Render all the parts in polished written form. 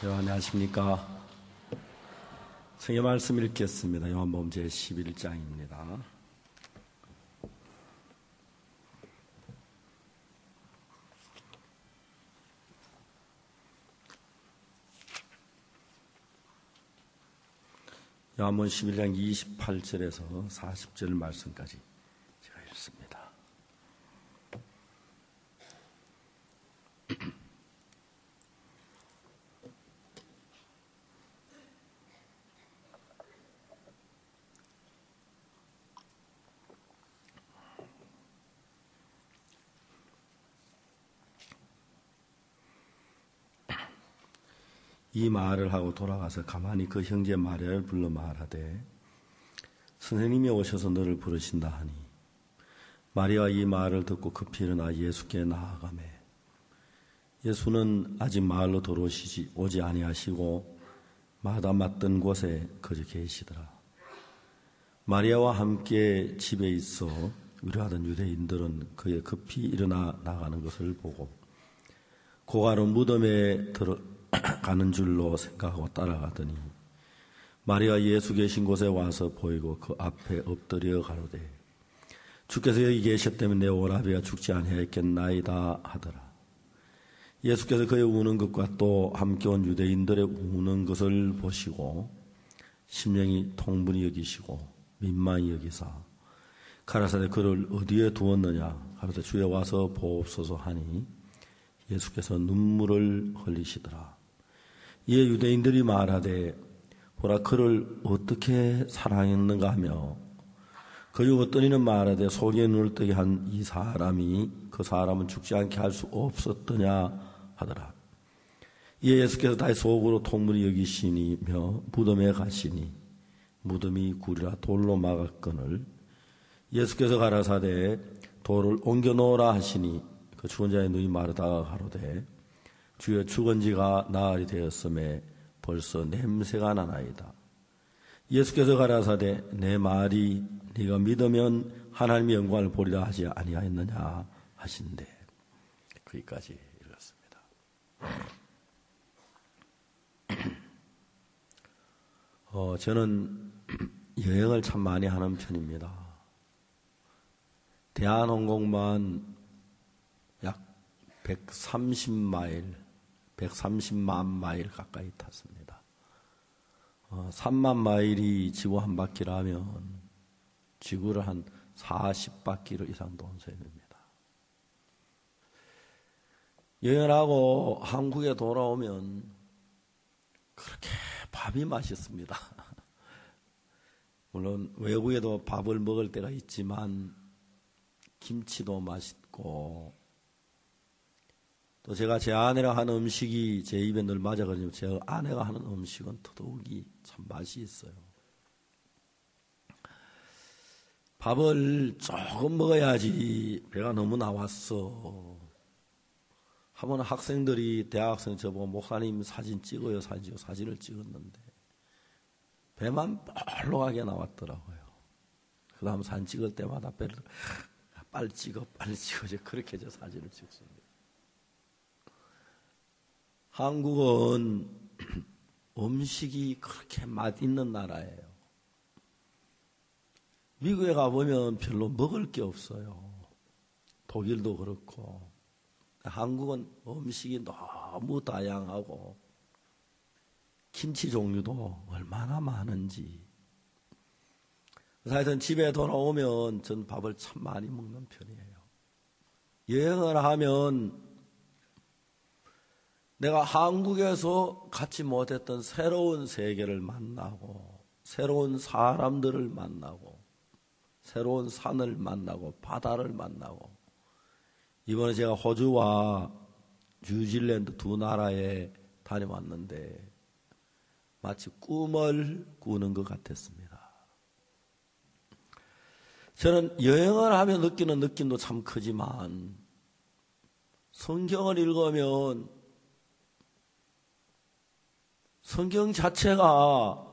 안녕하십니까. 성경 말씀 읽겠습니다. 요한복음 제11장입니다. 요한복음 11장 28절에서 40절 말씀까지 제가 읽습니다. 이 말을 하고 돌아가서 가만히 그 형제 마리아를 불러 말하되 선생님이 오셔서 너를 부르신다 하니 마리아가 이 말을 듣고 급히 일어나 예수께 나아가매 예수는 아직 마을로 오지 아니하시고 마다 맞던 곳에 거저 계시더라. 마리아와 함께 집에 있어 위로하던 유대인들은 그의 급히 일어나 나가는 것을 보고 고가로 무덤에 가는 줄로 생각하고 따라가더니 마리아 예수 계신 곳에 와서 보이고 그 앞에 엎드려 가로되 주께서 여기 계셨다면 내 오라비가 죽지 아니하였겠나이다 하더라. 예수께서 그의 우는 것과 또 함께 온 유대인들의 우는 것을 보시고 심령이 통분히 여기시고 민망히 여기사 가라사대 그를 어디에 두었느냐 가로되 주에 와서 보옵소서 하니 예수께서 눈물을 흘리시더라. 이에 유대인들이 말하되 보라 그를 어떻게 사랑했는가 하며 그리고 어떤 이는 말하되 속에 눈을 뜨게 한 이 사람이 그 사람은 죽지 않게 할 수 없었더냐 하더라. 이에 예수께서 다시 속으로 통분히 여기시니며 무덤에 가시니 무덤이 구리라 돌로 막았거늘 예수께서 가라사대 돌을 옮겨 놓으라 하시니 그 죽은 자의 눈이 마르다가 가로되 주여 죽은 지가 나흘이 되었음에 벌써 냄새가 나나이다. 예수께서 가라사대 내 말이 네가 믿으면 하나님의 영광을 보리라 하지 아니하였느냐 하신대. 거기까지 읽었습니다. 저는 여행을 참 많이 하는 편입니다. 대한항공만 약 130만 마일 가까이 탔습니다. 3만 마일이 지구 한 바퀴라면 지구를 한 40바퀴를 이상 돈서야 됩니다. 여행을 하고 한국에 돌아오면 그렇게 밥이 맛있습니다. 물론 외국에도 밥을 먹을 때가 있지만 김치도 맛있고 또 제가 제 아내가 하는 음식이 제 입에 늘 맞아가지고 제 아내가 하는 음식은 더더욱이 참 맛이 있어요. 밥을 조금 먹어야지 배가 너무 나왔어 하면 학생들이 대학생 저보고 목사님 사진 찍어요 사진을 찍었는데 배만 볼록하게 나왔더라고요. 그 다음 사진 찍을 때마다 배를 빨리 찍어 그렇게 저 사진을 찍습니다. 한국은 음식이 그렇게 맛있는 나라예요. 미국에 가보면 별로 먹을 게 없어요. 독일도 그렇고. 한국은 음식이 너무 다양하고 김치 종류도 얼마나 많은지. 하여튼 집에 돌아오면 전 밥을 참 많이 먹는 편이에요. 여행을 하면 내가 한국에서 갖지 못했던 새로운 세계를 만나고 새로운 사람들을 만나고 새로운 산을 만나고 바다를 만나고 이번에 제가 호주와 뉴질랜드 두 나라에 다녀왔는데 마치 꿈을 꾸는 것 같았습니다. 저는 여행을 하며 느끼는 느낌도 참 크지만 성경을 읽으면 성경 자체가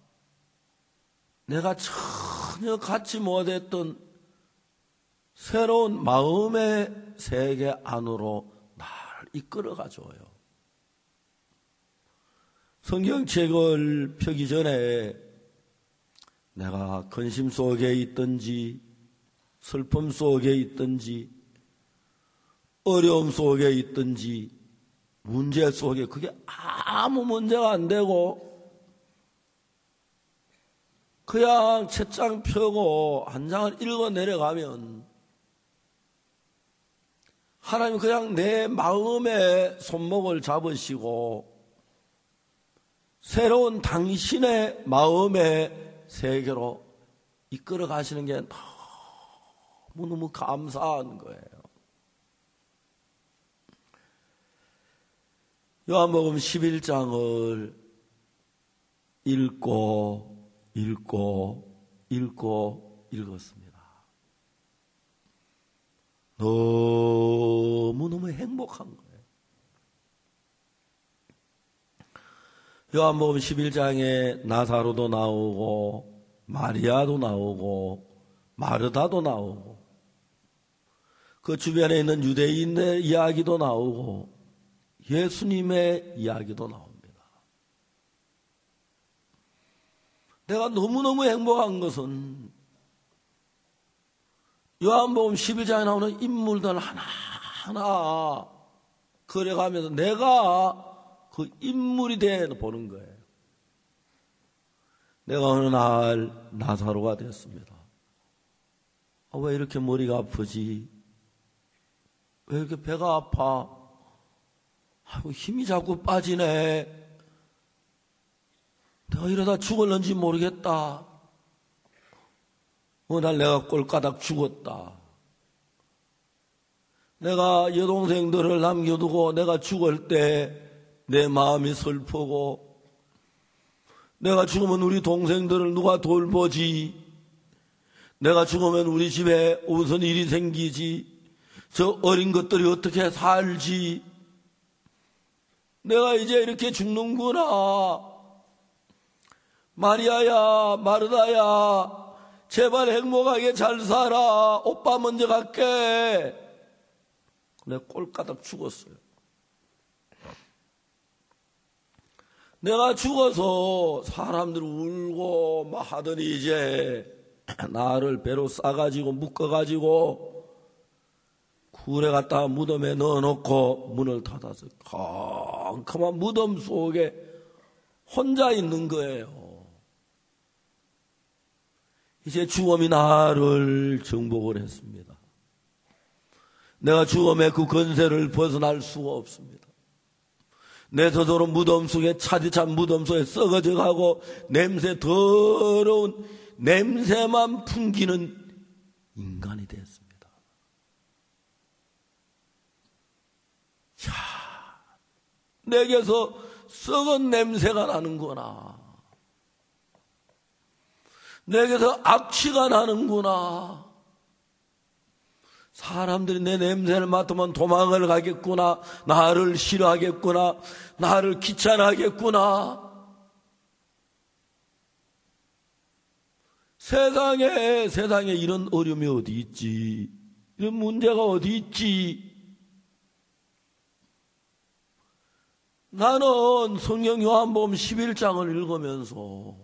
내가 전혀 갖지 못했던 새로운 마음의 세계 안으로 나를 이끌어가 줘요. 성경책을 펴기 전에 내가 근심 속에 있든지 슬픔 속에 있든지 어려움 속에 있든지 문제 속에 그게 아무 문제가 안 되고 그냥 책장 펴고 한 장을 읽어 내려가면 하나님 그냥 내 마음의 손목을 잡으시고 새로운 당신의 마음의 세계로 이끌어 가시는 게 너무너무 감사한 거예요. 요한복음 11장을 읽었습니다. 너무너무 행복한 거예요. 요한복음 11장에 나사로도 나오고 마리아도 나오고 마르다도 나오고 그 주변에 있는 유대인의 이야기도 나오고 예수님의 이야기도 나옵니다. 내가 너무너무 행복한 것은 요한복음 11장에 나오는 인물들 하나하나 그려가면서 내가 그 인물이 되어 보는 거예요. 내가 어느 날 나사로가 됐습니다. 왜 이렇게 머리가 아프지? 왜 이렇게 배가 아파? 아이고, 힘이 자꾸 빠지네. 내가 이러다 죽을는지 모르겠다. 어느 날 내가 꼴까닥 죽었다. 내가 여동생들을 남겨두고 내가 죽을 때 내 마음이 슬프고 내가 죽으면 우리 동생들을 누가 돌보지? 내가 죽으면 우리 집에 무슨 일이 생기지? 저 어린 것들이 어떻게 살지? 내가 이제 이렇게 죽는구나. 마리아야, 마르다야, 제발 행복하게 잘 살아. 오빠 먼저 갈게. 내가 꼴까닥 죽었어요. 내가 죽어서 사람들이 울고 막 하더니 이제 나를 배로 싸가지고 묶어가지고 굴에 갖다가 무덤에 넣어놓고 문을 닫아서 컴컴한 무덤 속에 혼자 있는 거예요. 이제 죽음이 나를 정복을 했습니다. 내가 죽음의 그 권세를 벗어날 수가 없습니다. 내 스스로 무덤 속에 차디찬 무덤 속에 썩어져 가고 냄새 더러운 냄새만 풍기는 인간이 됐습니다. 자, 내게서 썩은 냄새가 나는구나. 내게서 악취가 나는구나. 사람들이 내 냄새를 맡으면 도망을 가겠구나. 나를 싫어하겠구나. 나를 귀찮아하겠구나. 세상에 이런 어려움이 어디 있지? 이런 문제가 어디 있지? 나는 성경 요한복음 11장을 읽으면서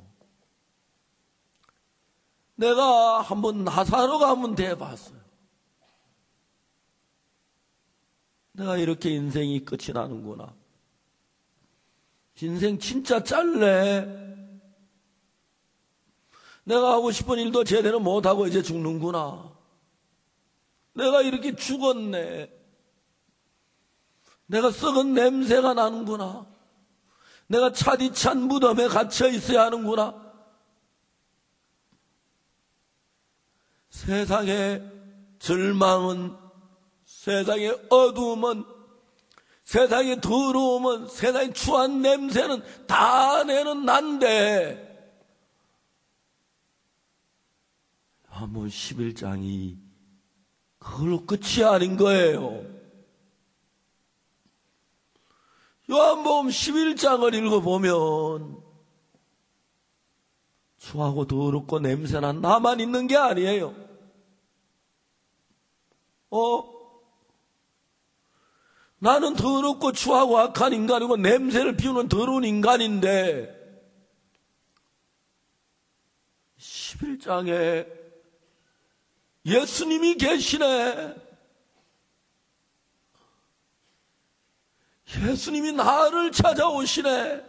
내가 한번 나사로가 한번 돼봤어요. 내가 이렇게 인생이 끝이 나는구나. 인생 진짜 짧네. 내가 하고 싶은 일도 제대로 못하고 이제 죽는구나. 내가 이렇게 죽었네. 내가 썩은 냄새가 나는구나. 내가 차디찬 무덤에 갇혀 있어야 하는구나. 세상의 절망은, 세상의 어두움은, 세상의 더러움은, 세상의 추한 냄새는 다 내는 난데 요한복음 11장이 그걸로 끝이 아닌 거예요. 요한복음 11장을 읽어보면 추하고 더럽고 냄새난 나만 있는 게 아니에요. 나는 더럽고 추하고 악한 인간이고 냄새를 피우는 더러운 인간인데 11장에 예수님이 계시네. 예수님이 나를 찾아오시네.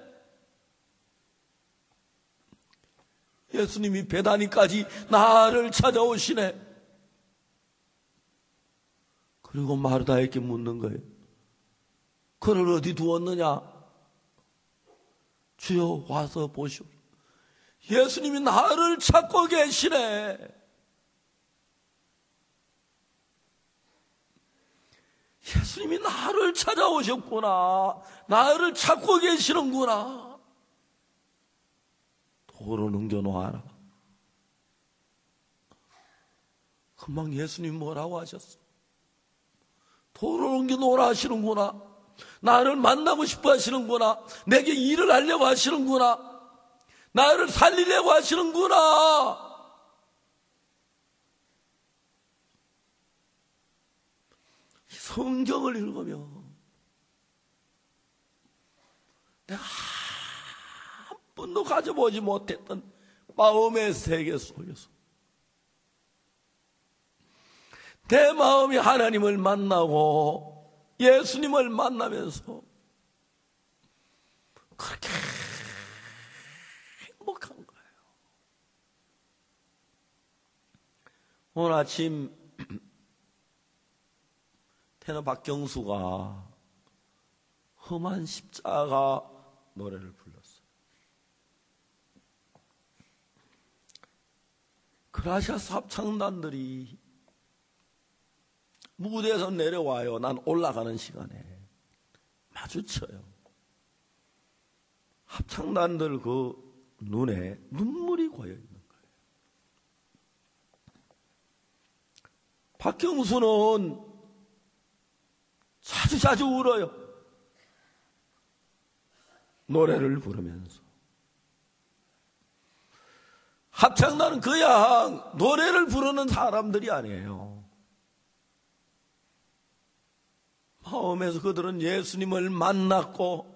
예수님이 베다니까지 나를 찾아오시네. 그리고 마르다에게 묻는 거예요. 그를 어디 두었느냐? 주여 와서 보시오. 예수님이 나를 찾고 계시네. 예수님이 나를 찾아오셨구나. 나를 찾고 계시는구나. 도로 넘겨놓아라. 금방 예수님 뭐라고 하셨어? 도로 넘겨놓으라 하시는구나. 나를 만나고 싶어 하시는구나. 내게 일을 하려고 하시는구나. 나를 살리려고 하시는구나. 성경을 읽으며 내가 한 번도 가져보지 못했던 마음의 세계 속에서 내 마음이 하나님을 만나고 예수님을 만나면서 그렇게 행복한 거예요. 오늘 아침 테너 박경수가 험한 십자가 노래를 불렀어요. 그라시아스 합창단들이 무대에서 내려와요. 난 올라가는 시간에 마주쳐요. 합창단들 그 눈에 눈물이 고여 있는 거예요. 박경수는 자주 울어요. 노래를 부르면서. 합창단은 그냥 노래를 부르는 사람들이 아니에요. 마음에서 그들은 예수님을 만났고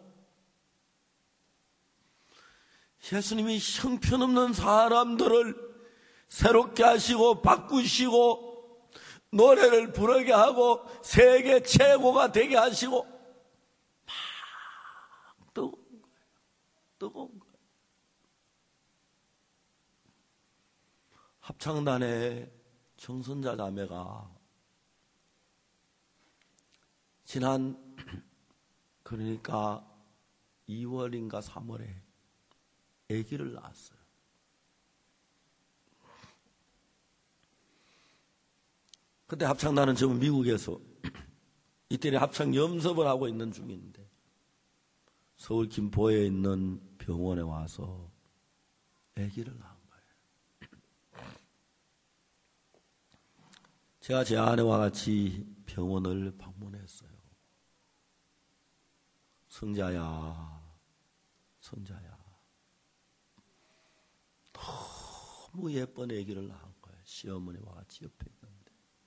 예수님이 형편없는 사람들을 새롭게 하시고 바꾸시고 노래를 부르게 하고 세계 최고가 되게 하시고 막 뜨거운 거예요. 합창단의 정선자 자매가 지난 그러니까 2월인가 3월에 아기를 낳았어요. 그때 합창단은 지금 미국에서 이때는 합창 연습을 하고 있는 중인데 서울 김포에 있는 병원에 와서 아기를 낳은 거예요. 제가 제 아내와 같이 병원을 방문했어요. 성자야, 너무 예쁜 아기를 낳은 거예요. 시어머니와 같이 옆에 있는데.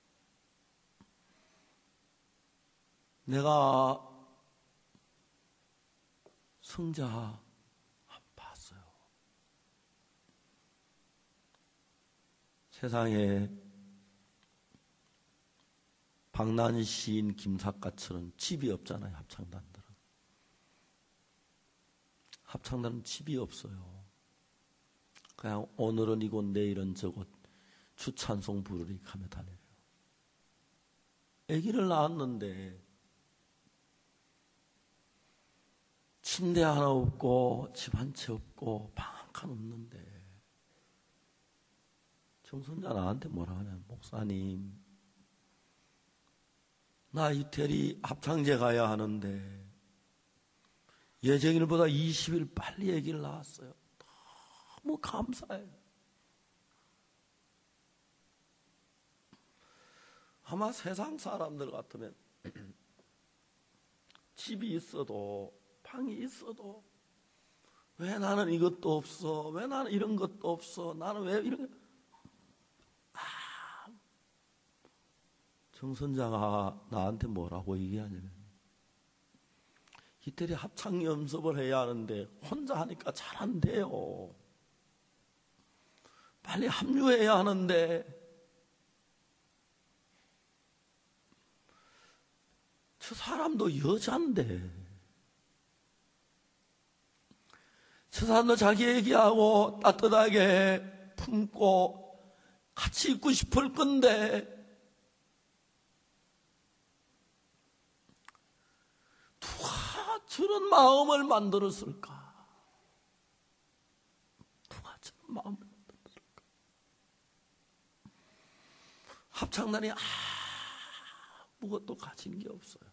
내가 성자 봤어요. 세상에 박난 시인 김삿갓처럼 집이 없잖아요. 합창단들은. 합창단은 집이 없어요. 그냥 오늘은 이곳 내일은 저곳 주찬송 부르리 하며 다녀요. 아기를 낳았는데 침대 하나 없고 집 한 채 없고 방 한 칸 없는데 정선자 나한테 뭐라 하냐. 목사님, 나 이태리 합창제 가야 하는데 예정일보다 20일 빨리 아기를 낳았어요. 너무 감사해요. 아마 세상 사람들 같으면 집이 있어도 방이 있어도 왜 나는 이것도 없어? 왜 나는 이런 것도 없어? 나는 왜 이런 거? 정선자가 나한테 뭐라고 얘기하냐면 이태리 합창 연습을 해야 하는데 혼자 하니까 잘 안 돼요. 빨리 합류해야 하는데 저 사람도 여잔데 저 사람도 자기 얘기하고 따뜻하게 품고 같이 있고 싶을 건데 누가 저런 마음을 만들었을까? 누가 저런 마음을 만들었을까? 합창단이 아무것도 가진 게 없어요.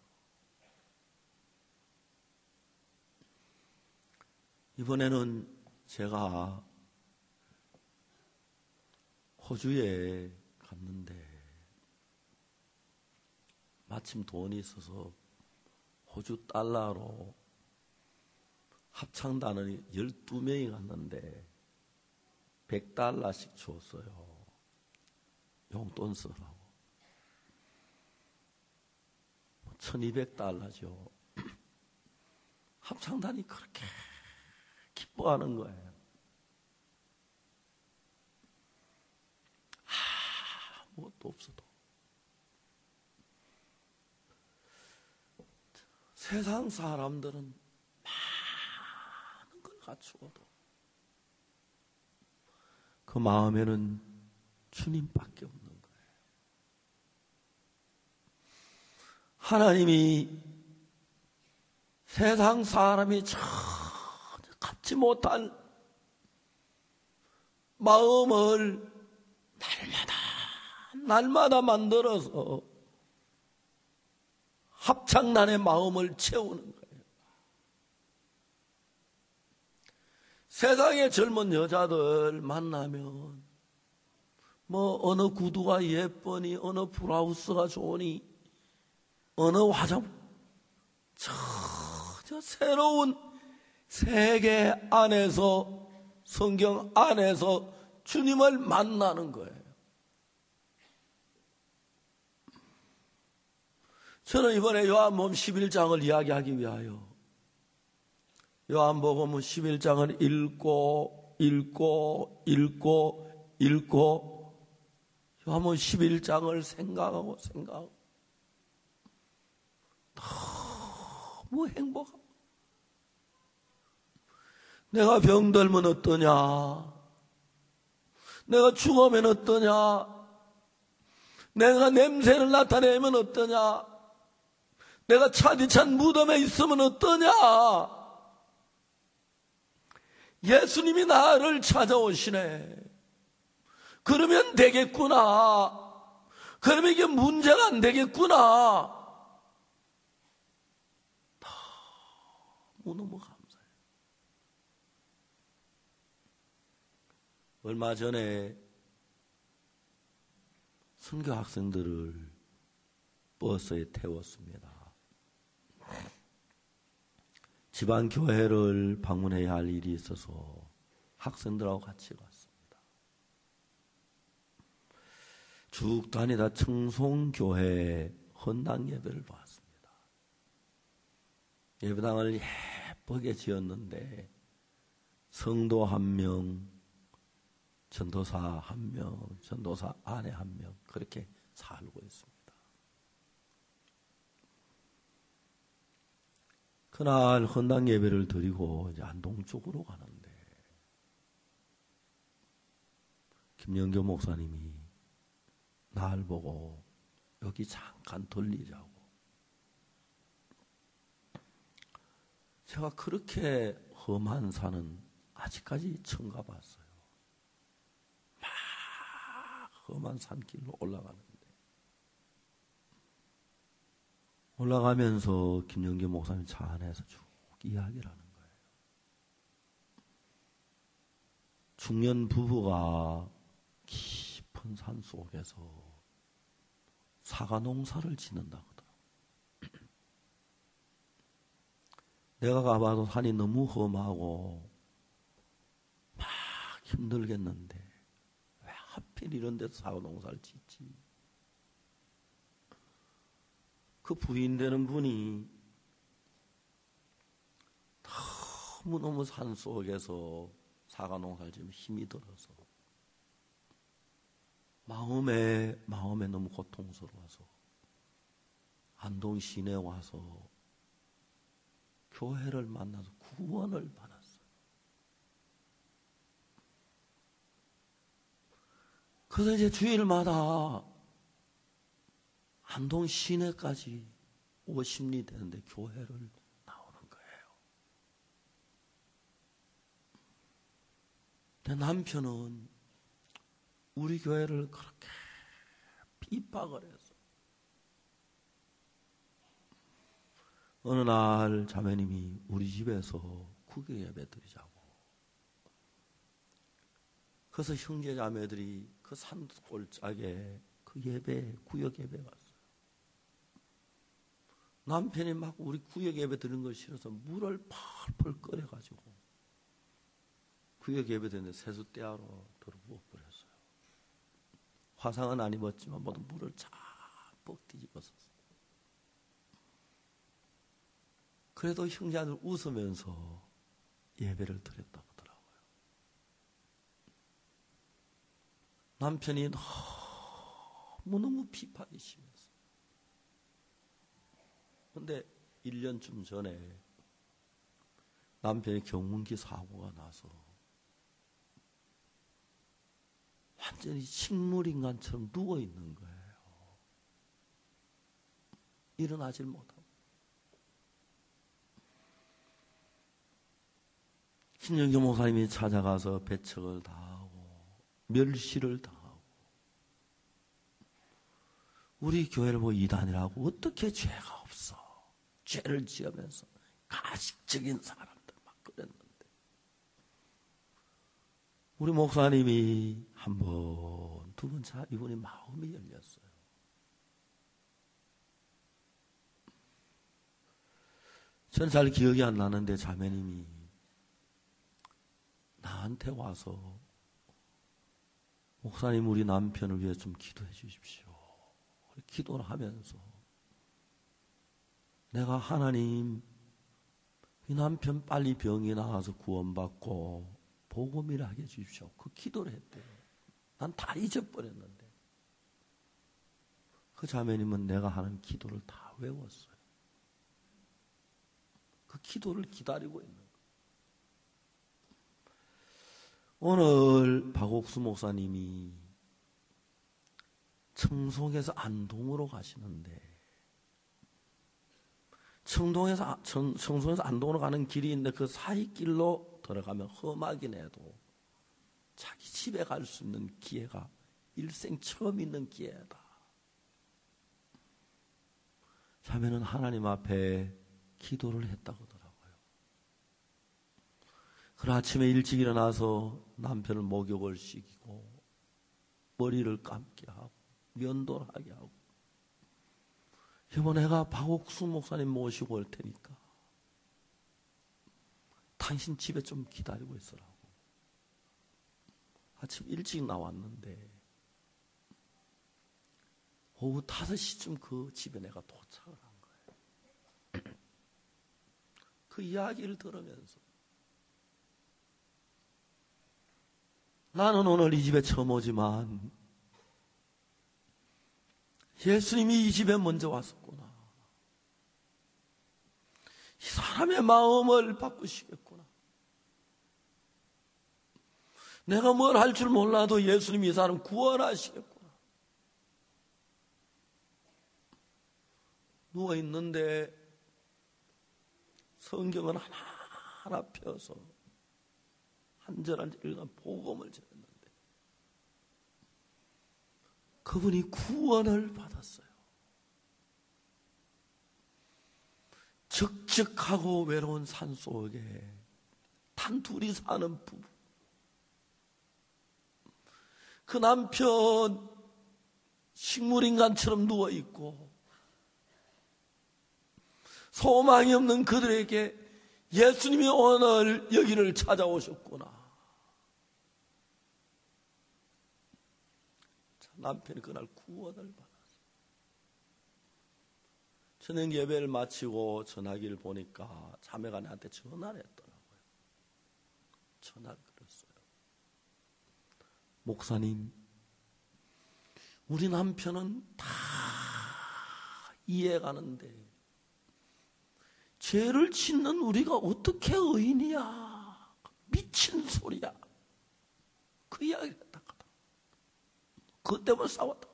이번에는 제가 호주에 갔는데 마침 돈이 있어서 호주 달러로 합창단을 12명이 갔는데 $100씩 주었어요. 용돈 쓰라고. $1200죠. 합창단이 그렇게 기뻐하는 거예요. 아무것도 없어도. 세상 사람들은 많은 걸 갖추어도 그 마음에는 주님밖에 없는 거예요. 하나님이 세상 사람이 전혀 갖지 못할 마음을 날마다 만들어서 합창단의 마음을 채우는 거예요. 세상의 젊은 여자들 만나면 뭐 어느 구두가 예쁘니 어느 브라우스가 좋으니 어느 화장 전혀 새로운 세계 안에서 성경 안에서 주님을 만나는 거예요. 저는 이번에 요한복음 11장을 이야기하기 위하여 요한복음 11장을 읽고 요한복음 11장을 생각하고 너무 행복합니다. 내가 병들면 어떠냐? 내가 죽으면 어떠냐? 내가 냄새를 나타내면 어떠냐? 내가 차디찬 무덤에 있으면 어떠냐? 예수님이 나를 찾아오시네. 그러면 되겠구나. 그러면 이게 문제가 안 되겠구나. 너무 감사해요. 얼마 전에 선교 학생들을 버스에 태웠습니다. 지방 교회를 방문해야 할 일이 있어서 학생들하고 같이 갔습니다. 쭉 다니다 청송교회 헌당 예배를 봤습니다. 예배당을 예쁘게 지었는데 성도 1명, 전도사 1명, 전도사 아내 1명 그렇게 살고 있습니다. 그날 헌당 예배를 드리고 이제 안동 쪽으로 가는데 김영교 목사님이 날 보고 여기 잠깐 들리자고. 제가 그렇게 험한 산은 아직까지 처음 가봤어요. 막 험한 산길로 올라가는데 올라가면서 김영교 목사님 차 안에서 쭉 이야기를 하는 거예요. 중년 부부가 깊은 산 속에서 사과 농사를 짓는다 그러더라고요. 내가 가봐도 산이 너무 험하고 막 힘들겠는데 왜 하필 이런 데서 사과 농사를 짓지? 그 부인 되는 분이 너무너무 산속에서 사과농사를 지으면 힘이 들어서 마음에 너무 고통스러워서 안동 시내에 와서 교회를 만나서 구원을 받았어요. 그래서 이제 주일마다 안동 시내까지 50리 되는데 교회를 나오는 거예요. 내 남편은 우리 교회를 그렇게 핍박을 해서 어느 날 자매님이 우리 집에서 구경 예배 드리자고. 그래서 형제 자매들이 그 산골짜기에 그 예배, 구역 예배 갔어요. 남편이 막 우리 구역 예배 드리는 걸 싫어서 물을 펄펄 끓여가지고 구역 예배 드리는데 세숫대야로 들어부어 버렸어요. 화상은 안 입었지만 모두 물을 자뻑 뒤집었었어요. 그래도 형제들 웃으면서 예배를 드렸다고 하더라고요. 남편이 너무너무 비판이 심했어요. 그런데 1년쯤 전에 남편이 경운기 사고가 나서 완전히 식물인간처럼 누워있는 거예요. 일어나질 못하고. 신영교 목사님이 찾아가서 배척을 당하고 멸시를 당하고 우리 교회를 이단이라고 어떻게 죄가 없어. 죄를 지으면서 가식적인 사람들 막 그랬는데 우리 목사님이 한 번, 두 번 이분이 마음이 열렸어요. 전 잘 기억이 안 나는데 자매님이 나한테 와서 목사님 우리 남편을 위해 좀 기도해 주십시오. 기도를 하면서 내가 하나님 이 남편 빨리 병이 나아서 구원받고 복음이라 하게 해주십시오. 그 기도를 했대요. 난 다 잊어버렸는데 그 자매님은 내가 하는 기도를 다 외웠어요. 그 기도를 기다리고 있는 거예요. 오늘 박옥수 목사님이 청송에서 안동으로 가시는데 청송에서 안동으로 가는 길이 있는데 그 사이길로 들어가면 험하긴 해도 자기 집에 갈 수 있는 기회가 일생 처음 있는 기회다. 자매는 하나님 앞에 기도를 했다고 하더라고요. 그 아침에 일찍 일어나서 남편을 목욕을 시키고 머리를 감게 하고 면도를 하게 하고 여보 내가 박옥수 목사님 모시고 올 테니까 당신 집에 좀 기다리고 있으라고. 아침 일찍 나왔는데 오후 5시쯤 그 집에 내가 도착을 한 거예요. 그 이야기를 들으면서 나는 오늘 이 집에 처음 오지만 예수님이 이 집에 먼저 왔었구나. 이 사람의 마음을 바꾸시겠구나. 내가 뭘 할 줄 몰라도 예수님이 이 사람 구원하시겠구나. 누워있는데 성경을 하나하나 펴서 한 절 한 절 읽은 복음을 전했는데 그분이 구원을 받았어요. 적적하고 외로운 산속에 단둘이 사는 부부. 그 남편 식물인간처럼 누워있고 소망이 없는 그들에게 예수님이 오늘 여기를 찾아오셨구나. 남편이 그날 구원을 받았어요. 저녁 예배를 마치고 전화기를 보니까 자매가 나한테 전화를 했더라고요. 전화를 걸었어요. 목사님, 우리 남편은 다 이해가는데 죄를 짓는 우리가 어떻게 의인이야? 미친 소리야. 그 이야기를 했다거든. 그것 때문에 싸웠다.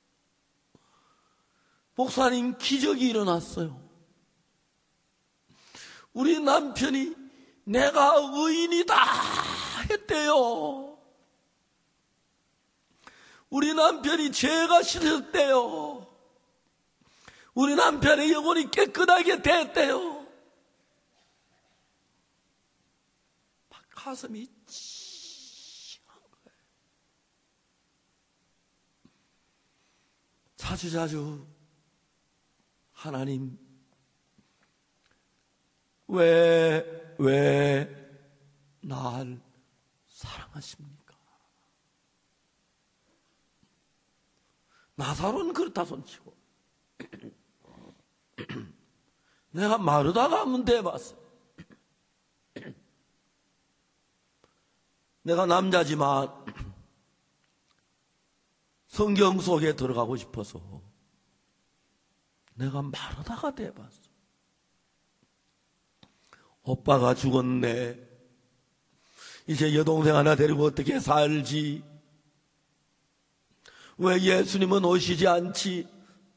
목사님, 기적이 일어났어요. 우리 남편이 내가 의인이다 했대요. 우리 남편이 죄가 싫었대요. 우리 남편의 영혼이 깨끗하게 됐대요. 막 가슴이 찡한 거예요. 자주자주 하나님, 왜 날 사랑하십니까? 나사로는 그렇다 손치고 내가 마르다가 문대 봤어. 내가 남자지만 성경 속에 들어가고 싶어서 내가 마르다가 돼봤어. 오빠가 죽었네. 이제 여동생 하나 데리고 어떻게 살지? 왜 예수님은 오시지 않지?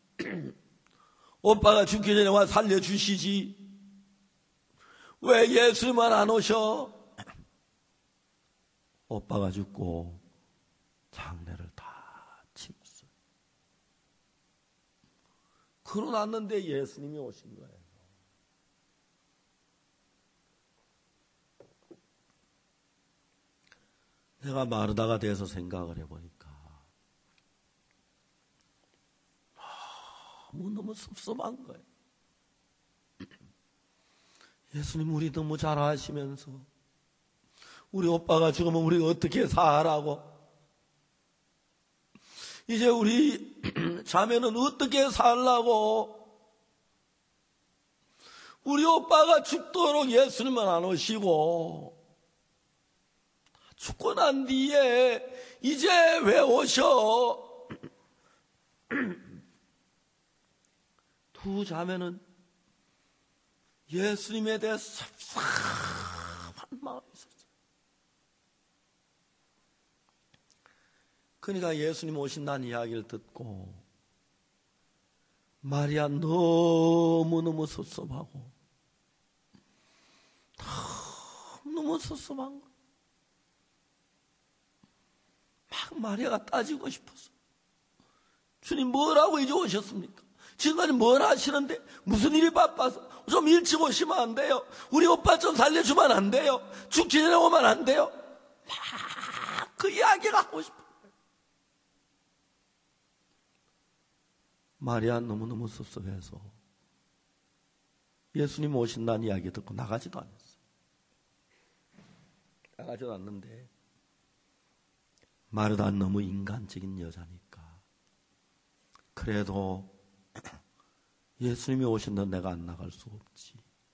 오빠가 죽기 전에 와 살려주시지. 왜 예수님은 안 오셔? 오빠가 죽고 장례를 다 치렀어요. 그러났는데 예수님이 오신 거예요. 내가 마르다가 돼서 생각을 해보니까 너무 섭섭한 거예요. 예수님, 우리 너무 잘 아시면서 우리 오빠가 죽으면 우리가 어떻게 살라고, 이제 우리 자매는 어떻게 살라고, 우리 오빠가 죽도록 예수님은 안 오시고 죽고 난 뒤에 이제 왜 오셔? 두 자매는 예수님에 대해 섭섭한 마음이 있었어요. 그러니까 예수님 오신다는 이야기를 듣고 마리아 너무너무 섭섭하고 너무 섭섭한 거. 막 마리아가 따지고 싶었어. 주님, 뭐라고 이제 오셨습니까? 지금까지 뭘 하시는데 무슨 일이 바빠서 좀 일찍 오시면 안 돼요? 우리 오빠 좀 살려주면 안 돼요? 죽기 전에 오면 안 돼요? 막 그 이야기가 하고 싶어. 마리아 너무너무 섭섭해서 예수님 오신다는 이야기 듣고 나가지도 않았어요. 나가지도 않는데 마르다는 너무 인간적인 여자니까 그래도 예수님이 오신다면 내가 안 나갈 수 없지.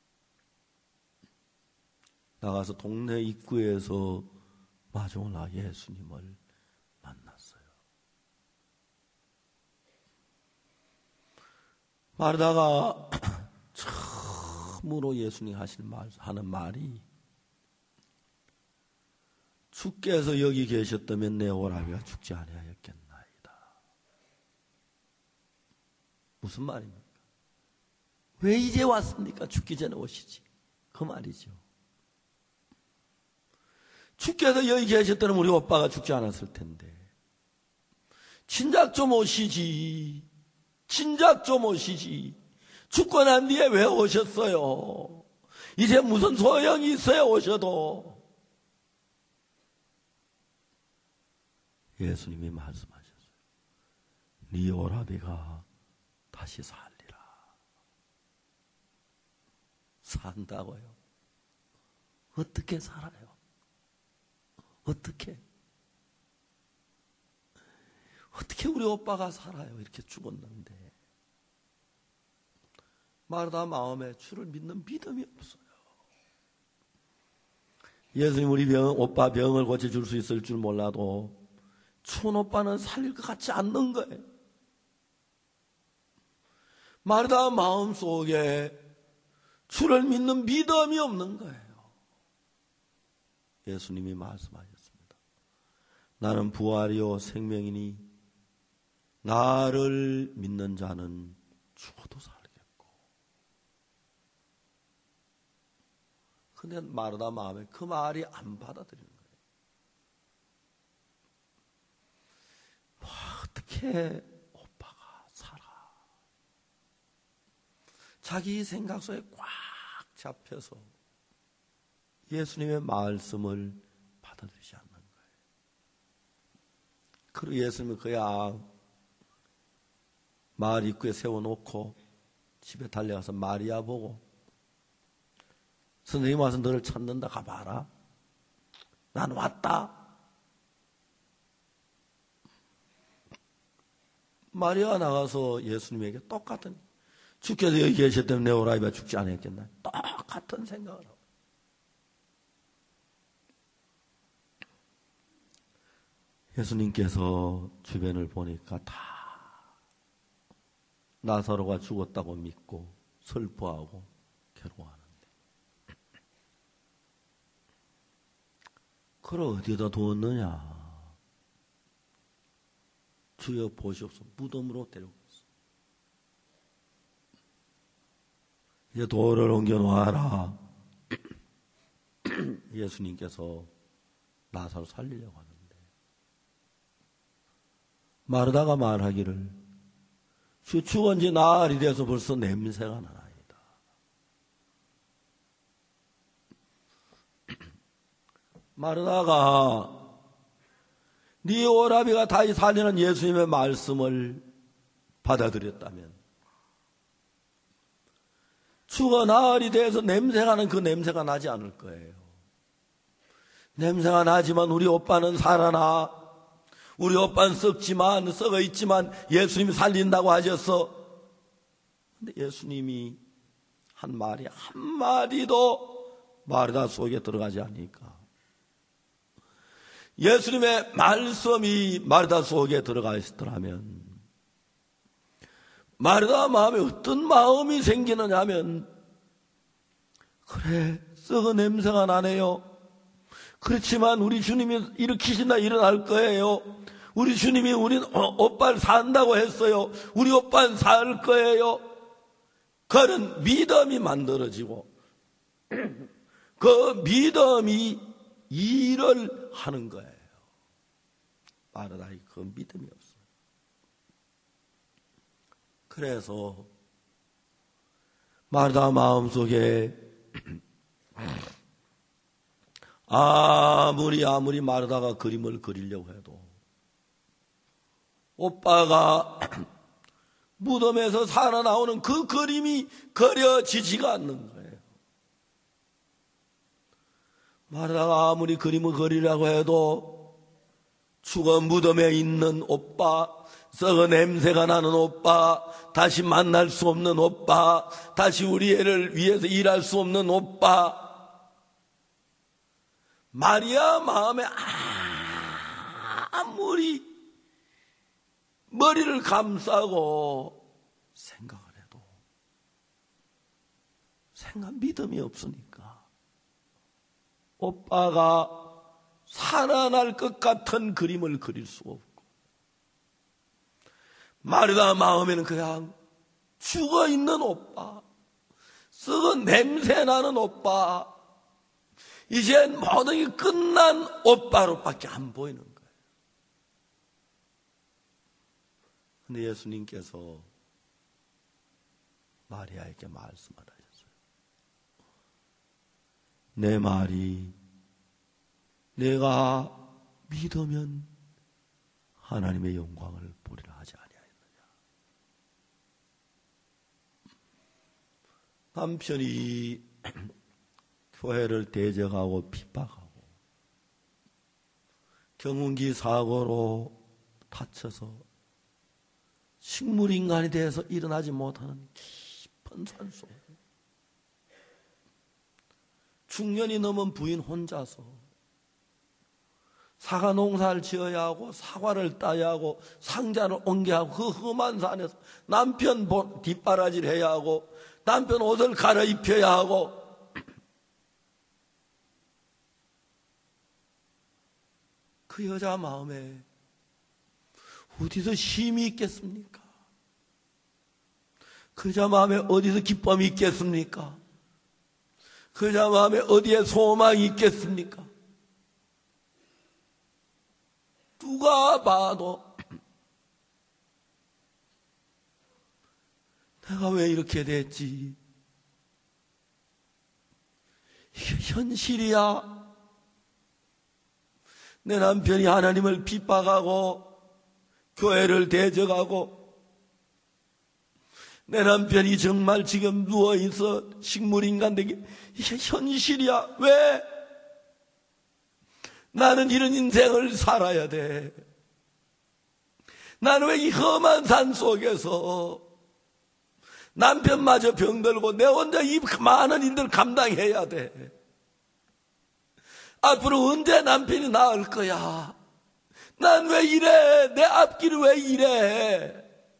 나가서 동네 입구에서 마주오나 예수님을 만났어요. 마르다가 처음으로 예수님 하는 말이, 주께서 여기 계셨다면 내 오라비가 죽지 아니하였겠나이다. 무슨 말입니까? 왜 이제 왔습니까? 죽기 전에 오시지. 그 말이죠. 주께서 여기 계셨다면 우리 오빠가 죽지 않았을 텐데. 진작 좀 오시지. 진작 좀 오시지. 죽고 난 뒤에 왜 오셨어요? 이제 무슨 소용이 있어요, 오셔도. 예수님이 말씀하셨어요. 네 오라비가 다시 살리라. 산다고요? 어떻게 살아요? 어떻게 우리 오빠가 살아요? 이렇게 죽었는데. 마르다 마음에 주를 믿는 믿음이 없어요. 예수님 우리 오빠 병을 고쳐줄 수 있을 줄 몰라도 추운 오빠는 살릴 것 같지 않는 거예요. 마르다 마음속에 주를 믿는 믿음이 없는 거예요. 예수님이 말씀하셨습니다. 나는 부활이요 생명이니 나를 믿는 자는 죽어도 살겠고. 근데 마르다 마음에 그 말이 안 받아들이는 거예요. 어떻게 오빠가 살아? 자기 생각 속에 꽉 잡혀서 예수님의 말씀을 받아들이지 않는 거예요. 그리고 예수님은 그야 마을 입구에 세워놓고 집에 달려가서 마리아 보고 선생님 와서 너를 찾는다 가봐라. 난 왔다. 마리아가 나가서 예수님에게 똑같은 주께서 여기 계셨다면 내 오라이바 죽지 않았겠나. 똑같은 생각을 하고 예수님께서 주변을 보니까 다 나사로가 죽었다고 믿고 슬퍼하고 괴로워하는데 그걸 어디에다 두었느냐. 주여 보시옵소서. 무덤으로 데려갔어. 이제 돌을 옮겨 놓아라. 예수님께서 나사로 살리려고 하는데 마르다가 말하기를 주 죽은 지 나흘이 돼서 벌써 냄새가 나나이다. 마르다가 네 오라비가 다시 살리는 예수님의 말씀을 받아들였다면 죽어 나흘이 돼서 냄새가 나는 그 냄새가 나지 않을 거예요. 냄새가 나지만 우리 오빠는 살아나. 우리 오빠는 썩어 있지만 예수님이 살린다고 하셨어. 근데 예수님이 한 말이 한마디도 마르다 속에 들어가지 않으니까 예수님의 말씀이 마르다 속에 들어가 있더라면 마르다 마음에 어떤 마음이 생기느냐 하면 그래 썩은 냄새가 나네요. 그렇지만 우리 주님이 일으키신다 일어날 거예요. 우리 주님이 우리 오빠를 산다고 했어요. 우리 오빠는 살 거예요. 그런 믿음이 만들어지고 그 믿음이 일을 하는 거예요. 마르다의 그 믿음이 없어요. 그래서 마르다 마음속에 아무리 마르다가 그림을 그리려고 해도 오빠가 무덤에서 살아나오는 그 그림이 그려지지가 않는 거예요. 마르다가 아무리 그림을 그리려고 해도 죽은 무덤에 있는 오빠, 썩은 냄새가 나는 오빠, 다시 만날 수 없는 오빠, 다시 우리 애를 위해서 일할 수 없는 오빠, 마리아 마음에 아무리 머리를 감싸고 생각을 해도 믿음이 없으니까 오빠가 살아날 것 같은 그림을 그릴 수 없고 마르다 마음에는 그냥 죽어있는 오빠, 썩은 냄새나는 오빠, 이젠 모든 게 끝난 오빠로밖에 안 보이는 거예요. 근데 예수님께서 마리아에게 말씀을 하셨어요. 내 말이 내가 믿으면 하나님의 영광을 보리라 하지 아니하였느냐. 남편이 교회를 대적하고 핍박하고 경운기 사고로 다쳐서 식물인간이 되어서 일어나지 못하는 깊은 산속 중년이 넘은 부인 혼자서 사과 농사를 지어야 하고 사과를 따야 하고 상자를 옮겨야 하고 그 험한 산에서 남편 뒷바라지를 해야 하고 남편 옷을 갈아입혀야 하고 그 여자 마음에 어디서 힘이 있겠습니까? 그 여자 마음에 어디서 기쁨이 있겠습니까? 그 여자 마음에 어디에 소망이 있겠습니까? 누가 봐도 내가 왜 이렇게 됐지? 이게 현실이야. 내 남편이 하나님을 핍박하고 교회를 대적하고 내 남편이 정말 지금 누워있어 식물인간 되게 이게 현실이야. 왜? 나는 이런 인생을 살아야 돼. 나는 왜 이 험한 산 속에서 남편마저 병들고 내 혼자 이 많은 일들 감당해야 돼. 앞으로 언제 남편이 나을 거야? 난 왜 이래? 내 앞길이 왜 이래?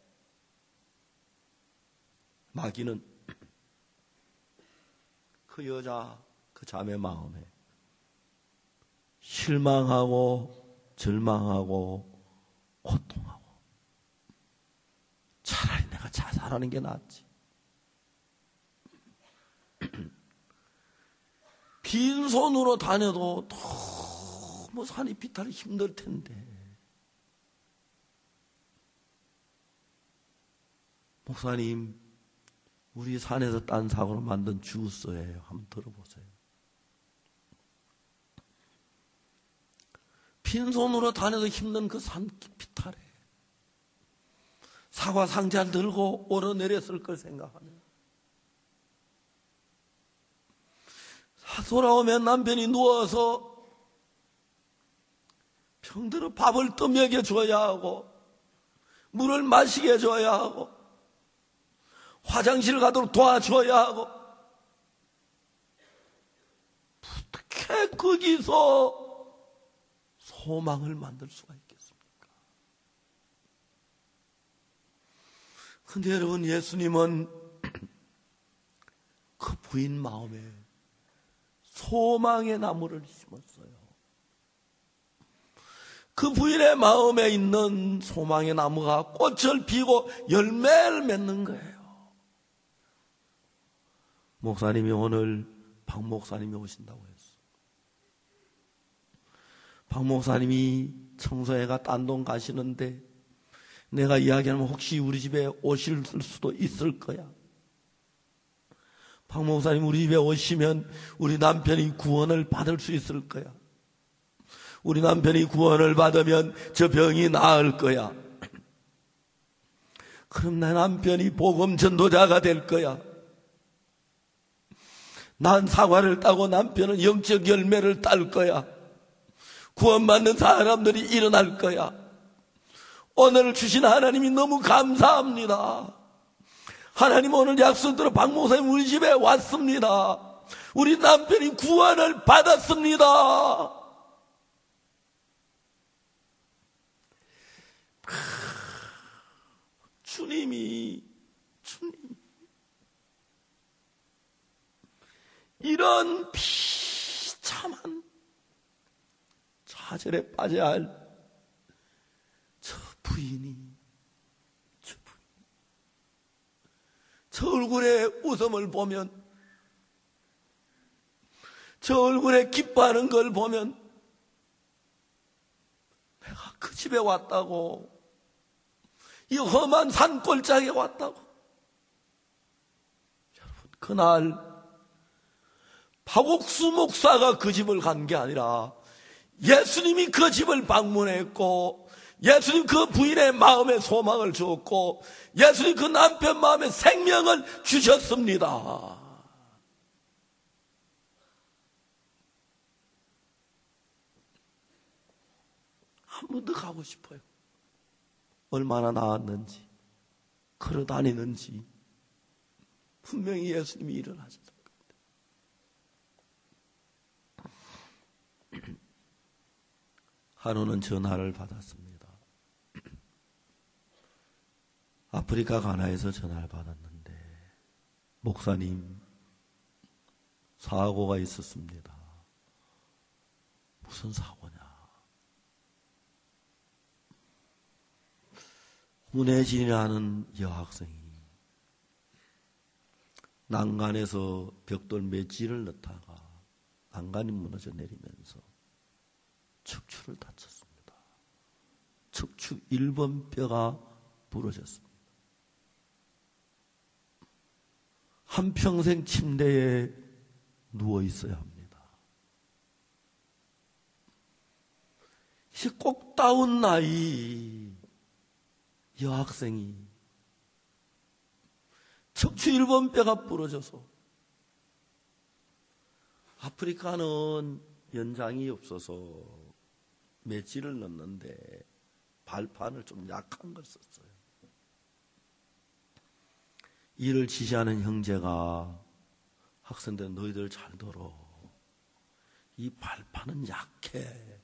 마귀는 그 여자, 그 자매 마음에 실망하고 절망하고 고통하고 차라리 내가 자살하는 게 낫지. 빈손으로 다녀도 너무 산이 비탈이 힘들 텐데 목사님 우리 산에서 딴 사고로 만든 주스예요. 한번 들어보세요. 빈손으로 다녀도 힘든 그 산 비탈에 사과 상자 들고 오르내렸을 걸 생각하면 돌아오면 남편이 누워서 병들어 밥을 떠먹여 줘야 하고 물을 마시게 해줘야 하고 화장실 가도록 도와줘야 하고 어떻게 거기서 소망을 만들 수가 있겠습니까? 근데 여러분 예수님은 그 부인 마음에 소망의 나무를 심었어요. 그 부인의 마음에 있는 소망의 나무가 꽃을 피고 열매를 맺는 거예요. 목사님이 오늘 박 목사님이 오신다고 했어. 박 목사님이 청소회가 딴 동 가시는데 내가 이야기하면 혹시 우리 집에 오실 수도 있을 거야. 박 목사님 우리 집에 오시면 우리 남편이 구원을 받을 수 있을 거야. 우리 남편이 구원을 받으면 저 병이 나을 거야. 그럼 내 남편이 복음 전도자가 될 거야. 난 사과를 따고 남편은 영적 열매를 딸 거야. 구원받는 사람들이 일어날 거야. 오늘 주신 하나님이 너무 감사합니다. 하나님 오늘 약속대로 박 목사님 우리 집에 왔습니다. 우리 남편이 구원을 받았습니다. 주님이 이런 비참한 좌절에 빠져야 할 저 부인이 저 얼굴에 웃음을 보면 저 얼굴에 기뻐하는 걸 보면 내가 그 집에 왔다고 이 험한 산골짜기에 왔다고. 여러분 그날 박옥수 목사가 그 집을 간 게 아니라 예수님이 그 집을 방문했고 예수님 그 부인의 마음에 소망을 주었고 예수님 그 남편 마음에 생명을 주셨습니다. 한 번 더 가고 싶어요. 얼마나 나았는지 걸어 다니는지 분명히 예수님이 일어나셨을 겁니다. 한우는 전화를 받았습니다. 아프리카 가나에서 전화를 받았는데, 목사님, 사고가 있었습니다. 무슨 사고냐? 문혜진이라는 여학생이 난간에서 벽돌 매질을 넣다가 난간이 무너져 내리면서 척추를 다쳤습니다. 척추 1번 뼈가 부러졌습니다. 한평생 침대에 누워 있어야 합니다. 이 꼭다운 나이 여학생이 척추 1번 뼈가 부러져서 아프리카는 연장이 없어서 매질을 넣는데 발판을 좀 약한 걸 썼어요. 이를 지시하는 형제가 학생들 너희들 잘 들어. 이 발판은 약해.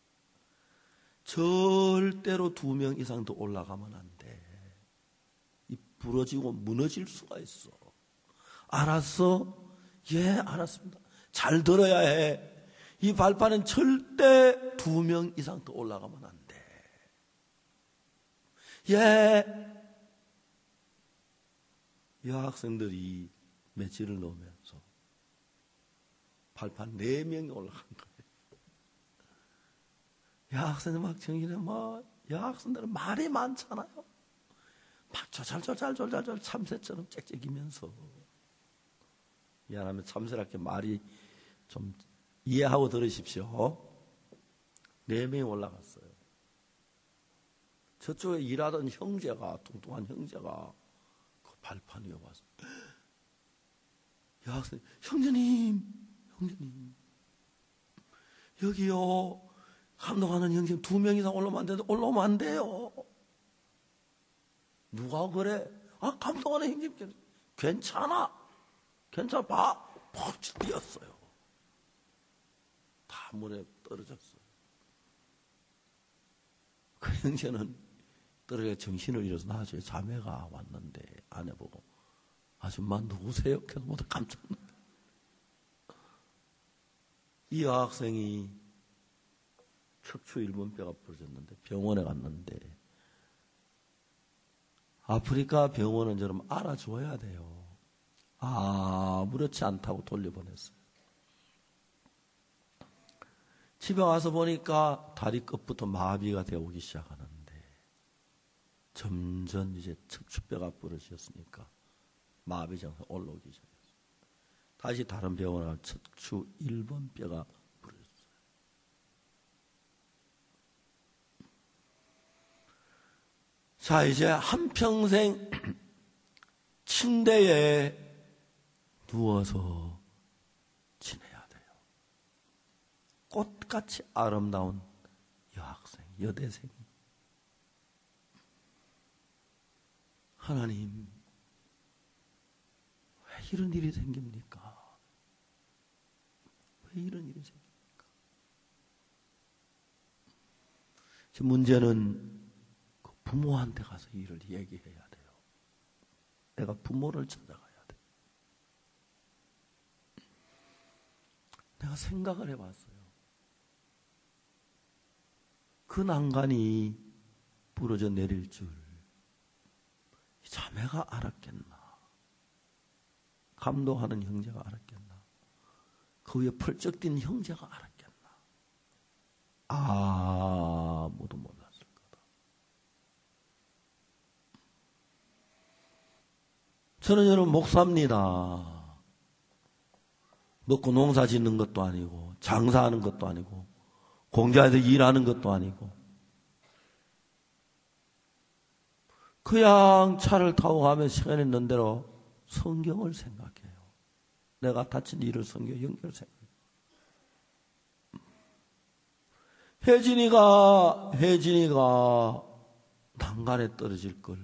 절대로 2명 이상 더 올라가면 안 돼. 이 부러지고 무너질 수가 있어. 알았어? 예, 알았습니다. 잘 들어야 해. 이 발판은 절대 2명 이상 더 올라가면 안 돼. 예. 여학생들이 매질을 넣으면서 발판 4명이 올라간 거예요. 여학생들 막 정신에 여학생들은 말이 많잖아요. 막 조잘조잘 참새처럼 짹짹이면서 미안하면 참새랍게 말이 좀 이해하고 들으십시오. 4명이 올라갔어요. 저쪽에 일하던 형제가, 뚱뚱한 형제가 그 발판 위에 와서 여학생, 형제님 여기요 감독하는 형제 2명 이상 올라오면 안 되는데 올라오면 안 돼요. 누가 그래? 감독하는 형님 괜찮아 봐. 퍽 뛰었어요. 다 물에 떨어졌어요. 그 형제는 떨어져 정신을 잃어서 나중에 자매가 왔는데 아내 보고 아줌마 누구세요? 그래서 모두 깜짝 놀랐어요. 이 여학생이 척추 1번 뼈가 부러졌는데 병원에 갔는데 아프리카 병원은 여러분 알아줘야 돼요. 아무렇지 않다고 돌려보냈어요. 집에 와서 보니까 다리 끝부터 마비가 되어 오기 시작하는데 점점 이제 척추뼈가 부러졌으니까 마비 증상 올라오기 시작했어요. 다시 다른 병원에 가서 척추 1번 뼈가 부러졌어요. 자, 이제 한평생 침대에 누워서 지내야 돼요. 꽃같이 아름다운 여학생, 여대생이 하나님, 왜 이런 일이 생깁니까? 왜 이런 일이 생깁니까? 지금 문제는 그 부모한테 가서 일을 얘기해야 돼요. 내가 부모를 찾아가야 돼. 내가 생각을 해봤어요. 그 난간이 부러져 내릴 줄 이 자매가 알았겠나? 감동하는 형제가 알았겠나? 그 위에 펄쩍 뛴 형제가 알았겠나? 아무도 몰랐을 거다. 저는 여러분 목사입니다. 먹고 농사 짓는 것도 아니고 장사하는 것도 아니고 공장에서 일하는 것도 아니고 그냥 차를 타고 가면 시간 있는 대로 성경을 생각해요. 내가 다친 일을 성경 연결 생각해요. 혜진이가 난간에 떨어질 걸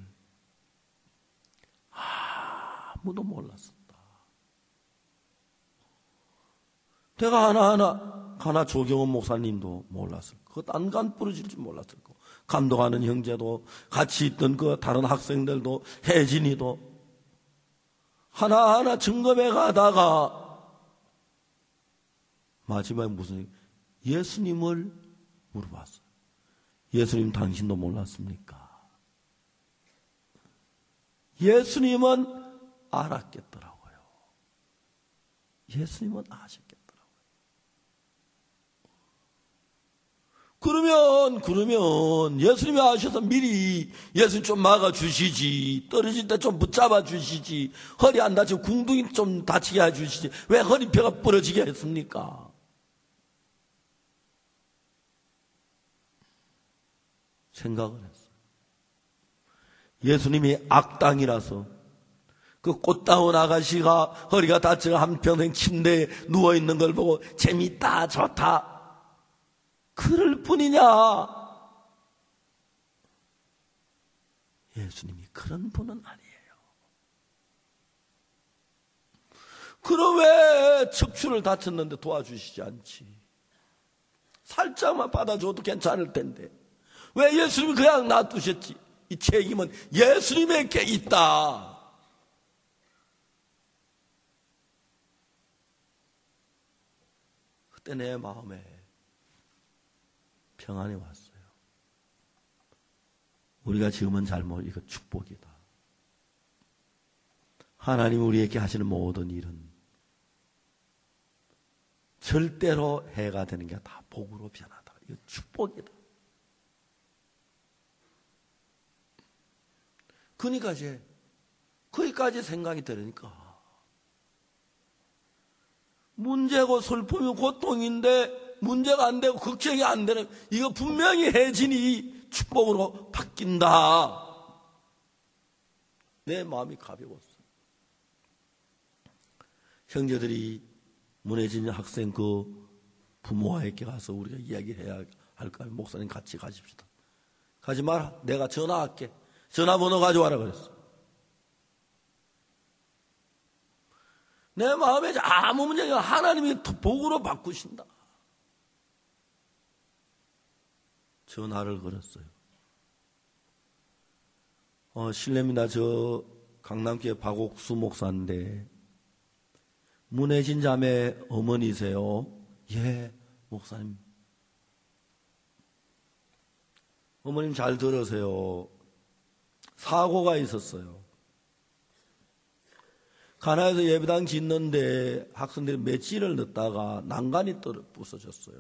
아무도 몰랐었다. 내가 하나하나 하나 조경원 목사님도 몰랐을 거. 그 안간 부러질 줄 몰랐을 거. 감독하는 형제도, 같이 있던 그 다른 학생들도, 혜진이도 하나하나 점검해 가다가 마지막에 무슨 예수님을 물어봤어요. 예수님 당신도 몰랐습니까? 예수님은 알았겠더라고요. 예수님은 아셨겠더라고요. 그러면 예수님이 아셔서 미리 예수님 좀 막아주시지, 떨어질 때 좀 붙잡아 주시지, 허리 안 다치고 궁둥이 좀 다치게 해주시지, 왜 허리뼈가 부러지게 했습니까? 생각을 했어요. 예수님이 악당이라서 그 꽃다운 아가씨가 허리가 다쳐서 한평생 침대에 누워있는 걸 보고 재밌다 좋다 그럴 뿐이냐? 예수님이 그런 분은 아니에요. 그럼 왜 척추를 다쳤는데 도와주시지 않지? 살짝만 받아줘도 괜찮을 텐데 왜 예수님이 그냥 놔두셨지? 이 책임은 예수님에게 있다. 그때 내 마음에 평안이 왔어요. 우리가 지금은 잘못, 이거 축복이다. 하나님 우리에게 하시는 모든 일은 절대로 해가 되는 게 다 복으로 변하다. 이거 축복이다. 그러니까 이제 거기까지 생각이 들으니까 문제고 슬픔이고 고통인데 문제가 안 되고 걱정이 안 되는 이거 분명히 혜진이 축복으로 바뀐다. 내 마음이 가벼웠어요. 형제들이 문혜진 학생 그 부모에게 가서 우리가 이야기해야 할까? 목사님 같이 가십시다. 가지 마라. 내가 전화할게. 전화번호 가져와라 그랬어. 내 마음에 아무 문제가 하나님이 복으로 바꾸신다. 전화를 걸었어요. 실례입니다. 저 강남교회 박옥수 목사인데 문혜진 자매 어머니세요? 예, 목사님. 어머님 잘 들으세요. 사고가 있었어요. 가나에서 예배당 짓는데 학생들이 맷질을 넣다가 난간이 부서졌어요.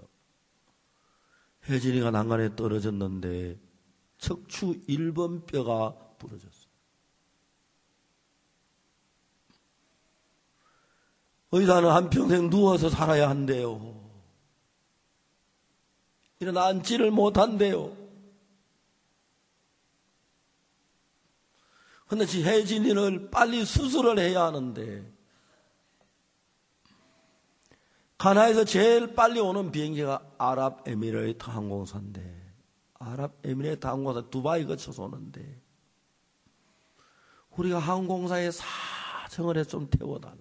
혜진이가 난간에 떨어졌는데 척추 1번 뼈가 부러졌어요. 의사는 한평생 누워서 살아야 한대요. 이런 앉지를 못한대요. 그런데 혜진이를 빨리 수술을 해야 하는데 가나에서 제일 빨리 오는 비행기가 아랍에미레이트 항공사인데 아랍에미레이트 항공사 두바이 거쳐서 오는데 우리가 항공사에 사정을 해서 좀 태워달라.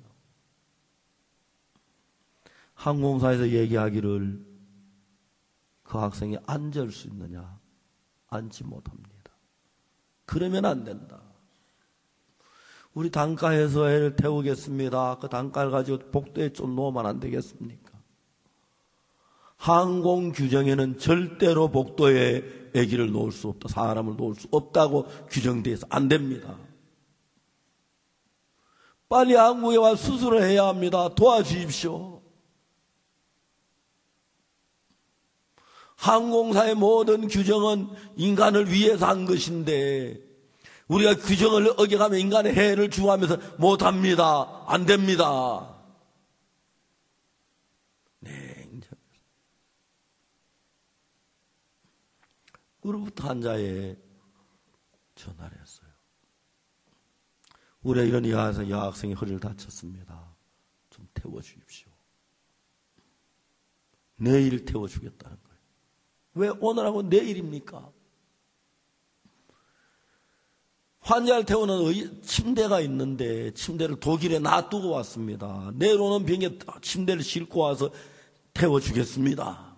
항공사에서 얘기하기를 그 학생이 앉을 수 있느냐? 앉지 못합니다. 그러면 안 된다. 우리 단가에서 애를 태우겠습니다. 그 단가를 가지고 복도에 좀 놓으면 안 되겠습니까? 항공 규정에는 절대로 복도에 아기를 놓을 수 없다. 사람을 놓을 수 없다고 규정되어 있어. 안 됩니다. 빨리 한국에 와 수술을 해야 합니다. 도와주십시오. 항공사의 모든 규정은 인간을 위해서 한 것인데 우리가 규정을 어겨가면 인간의 해를 주하면서 못합니다. 안 됩니다. 냉정. 그로부터 환자에 전화를 했어요. 우리 이런 여학생이 허리를 다쳤습니다. 좀 태워주십시오. 내일 태워주겠다는 거예요. 왜 오늘하고 내일입니까? 환자를 태우는 침대가 있는데 침대를 독일에 놔두고 왔습니다. 내일 오는 비행기에 침대를 싣고 와서 태워주겠습니다.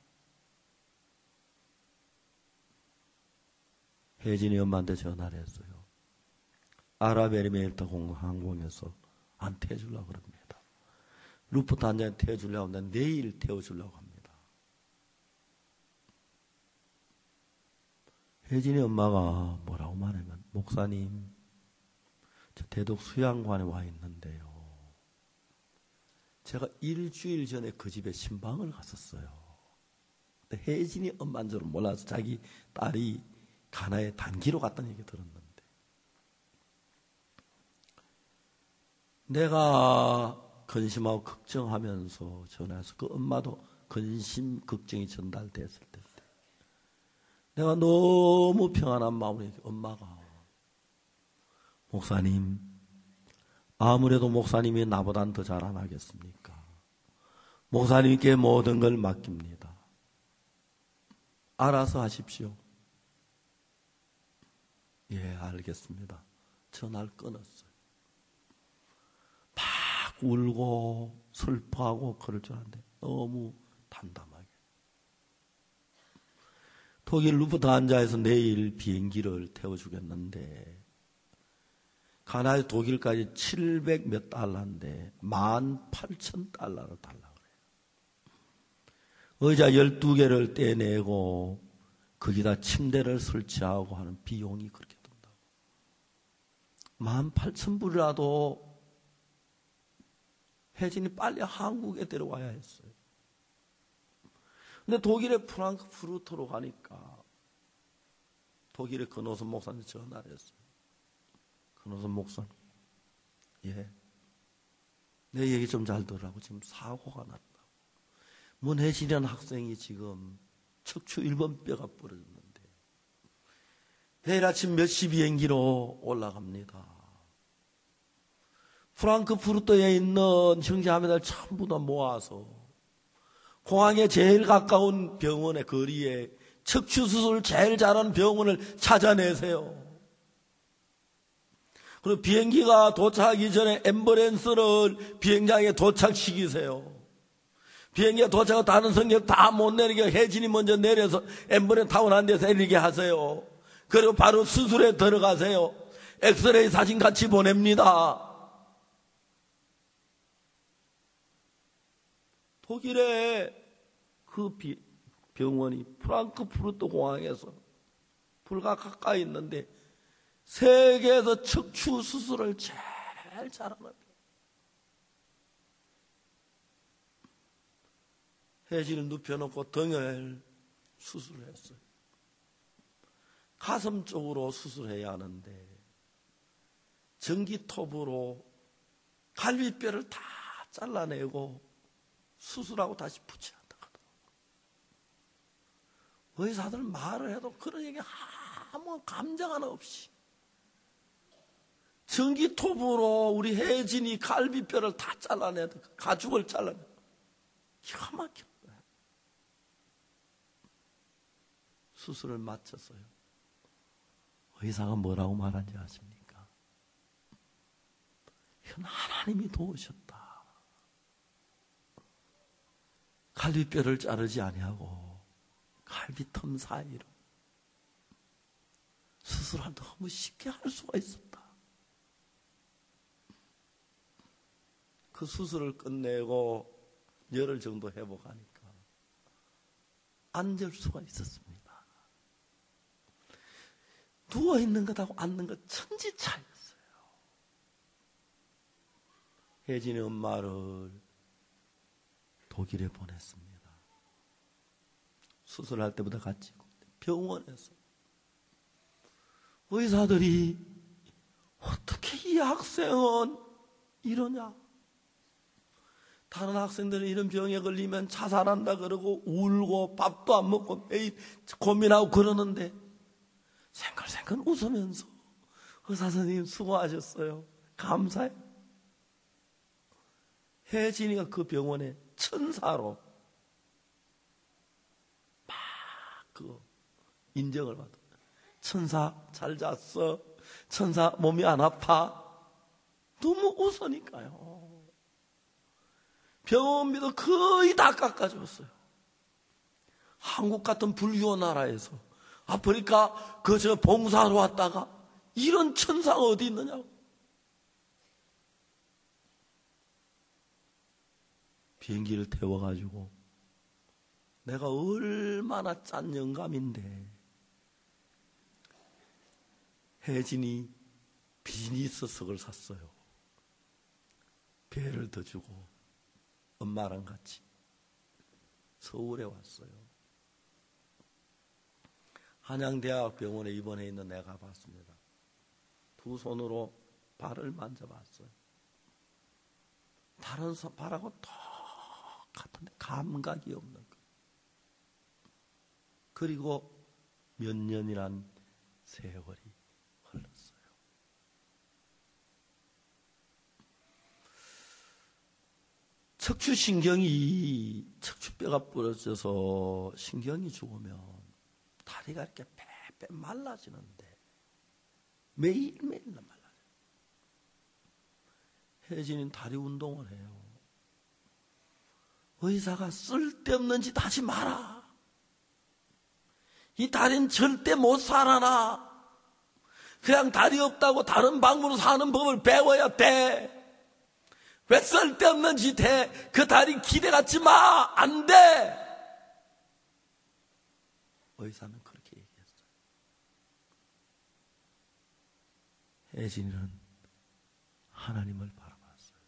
혜진이 엄마한테 전화를 했어요. 아랍에미레이트 항공에서 안 태워주려고 그럽니다. 루프트한자에 태워주려고 합니다. 내일 태워주려고 합니다. 혜진이 엄마가 뭐라고 말하면, 목사님, 저 대덕 수양관에 와 있는데요. 제가 일주일 전에 그 집에 신방을 갔었어요. 근데 혜진이 엄마인 줄은 몰라서 자기 딸이 가나에 단기로 갔다는 얘기 들었는데, 내가 근심하고 걱정하면서 전화해서 그 엄마도 근심, 걱정이 전달됐을 텐데, 내가 너무 평안한 마음으로 엄마가, 목사님, 아무래도 목사님이 나보단 더 잘 안 하겠습니까? 목사님께 모든 걸 맡깁니다. 알아서 하십시오. 예, 알겠습니다. 전화를 끊었어요. 막 울고 슬퍼하고 그럴 줄 알았는데 너무 담담하게. 독일 루프트한자에서 내일 비행기를 태워주겠는데, 가나에서 독일까지 700 몇 달러인데 18,000달러를 달라고 그래요. 의자 12개를 떼내고 거기다 침대를 설치하고 하는 비용이 그렇게 든다고. 18,000불이라도 혜진이 빨리 한국에 데려와야 했어요. 근데 독일의 프랑크푸르트로 가니까 독일의 근호선 목사님 전화를 했어요. 근호선 목사님, 예, 내 얘기 좀 잘 들으라고. 지금 사고가 났다. 문혜진이라는 학생이 지금 척추 1번 뼈가 부러졌는데 내일 아침 몇 시 비행기로 올라갑니다. 프랑크푸르트에 있는 형제자매들 전부 다 모아서 공항에 제일 가까운 병원의 거리에 척추 수술 제일 잘하는 병원을 찾아내세요. 그리고 비행기가 도착하기 전에 앰뷸런스를 비행장에 도착시키세요. 비행기가 도착하고 다른 승객 다 못 내리게 혜진이 먼저 내려서 앰뷸런스 타고 난 데서 내리게 하세요. 그리고 바로 수술에 들어가세요. 엑스레이 사진 같이 보냅니다. 독일의 그 병원이 프랑크푸르트 공항에서 불과 가까이 있는데 세계에서 척추 수술을 제일 잘하는 병원. 혜진을 눕혀놓고 등을 수술을 했어요. 가슴 쪽으로 수술해야 하는데 전기톱으로 갈비뼈를 다 잘라내고 수술하고 다시 붙여한다 하더라고요. 의사들 말을 해도 그런 얘기 아무 감정 하나 없이 전기톱으로 우리 혜진이 갈비뼈를 다 잘라내도 가죽을 잘라내도 기가 막혀. 수술을 마쳤어요. 의사가 뭐라고 말한지 아십니까? 이건 하나님이 도우셨다. 갈비뼈를 자르지 아니하고 갈비틈 사이로 수술을 너무 쉽게 할 수가 있었다. 그 수술을 끝내고 열흘 정도 회복하니까 앉을 수가 있었습니다. 누워있는 것하고 앉는 것 천지 차이였어요. 혜진의 엄마를 독일에 보냈습니다. 수술할 때보다 같이 병원에서 의사들이 어떻게 이 학생은 이러냐? 다른 학생들은 이런 병에 걸리면 자살한다 그러고 울고 밥도 안 먹고 매일 고민하고 그러는데 생글생글 웃으면서 의사 선생님 수고하셨어요. 감사해요. 혜진이가 그 병원에 천사로 막 그 인정을 받아. 천사 잘 잤어. 천사 몸이 안 아파. 너무 웃으니까요. 병원비도 거의 다 깎아줬어요. 한국 같은 불교 나라에서 아프리카 그저 봉사하러 왔다가 이런 천사가 어디 있느냐고. 비행기를 태워가지고 내가 얼마나 짠 영감인데 혜진이 비즈니스석을 샀어요. 배를 더 주고 엄마랑 같이 서울에 왔어요. 한양대학병원에 입원해 있는 내가 봤습니다. 두 손으로 발을 만져봤어요. 다른 발하고 똑같은데 감각이 없는 거. 그리고 몇 년이란 세월이 흘렀어요. 척추뼈가 부러져서 신경이 죽으면 다리가 이렇게 빼빼 말라지는데 매일매일 말라져요. 혜진이는 다리 운동을 해요. 의사가 쓸데없는 짓 하지 마라. 이 다리는 절대 못 살아나. 그냥 다리 없다고 다른 방법으로 사는 법을 배워야 돼. 왜 쓸데없는 짓 해? 그 다리 기대 갖지 마. 안 돼. 의사는 그렇게 얘기했어요. 혜진이는 하나님을 바라봤어요.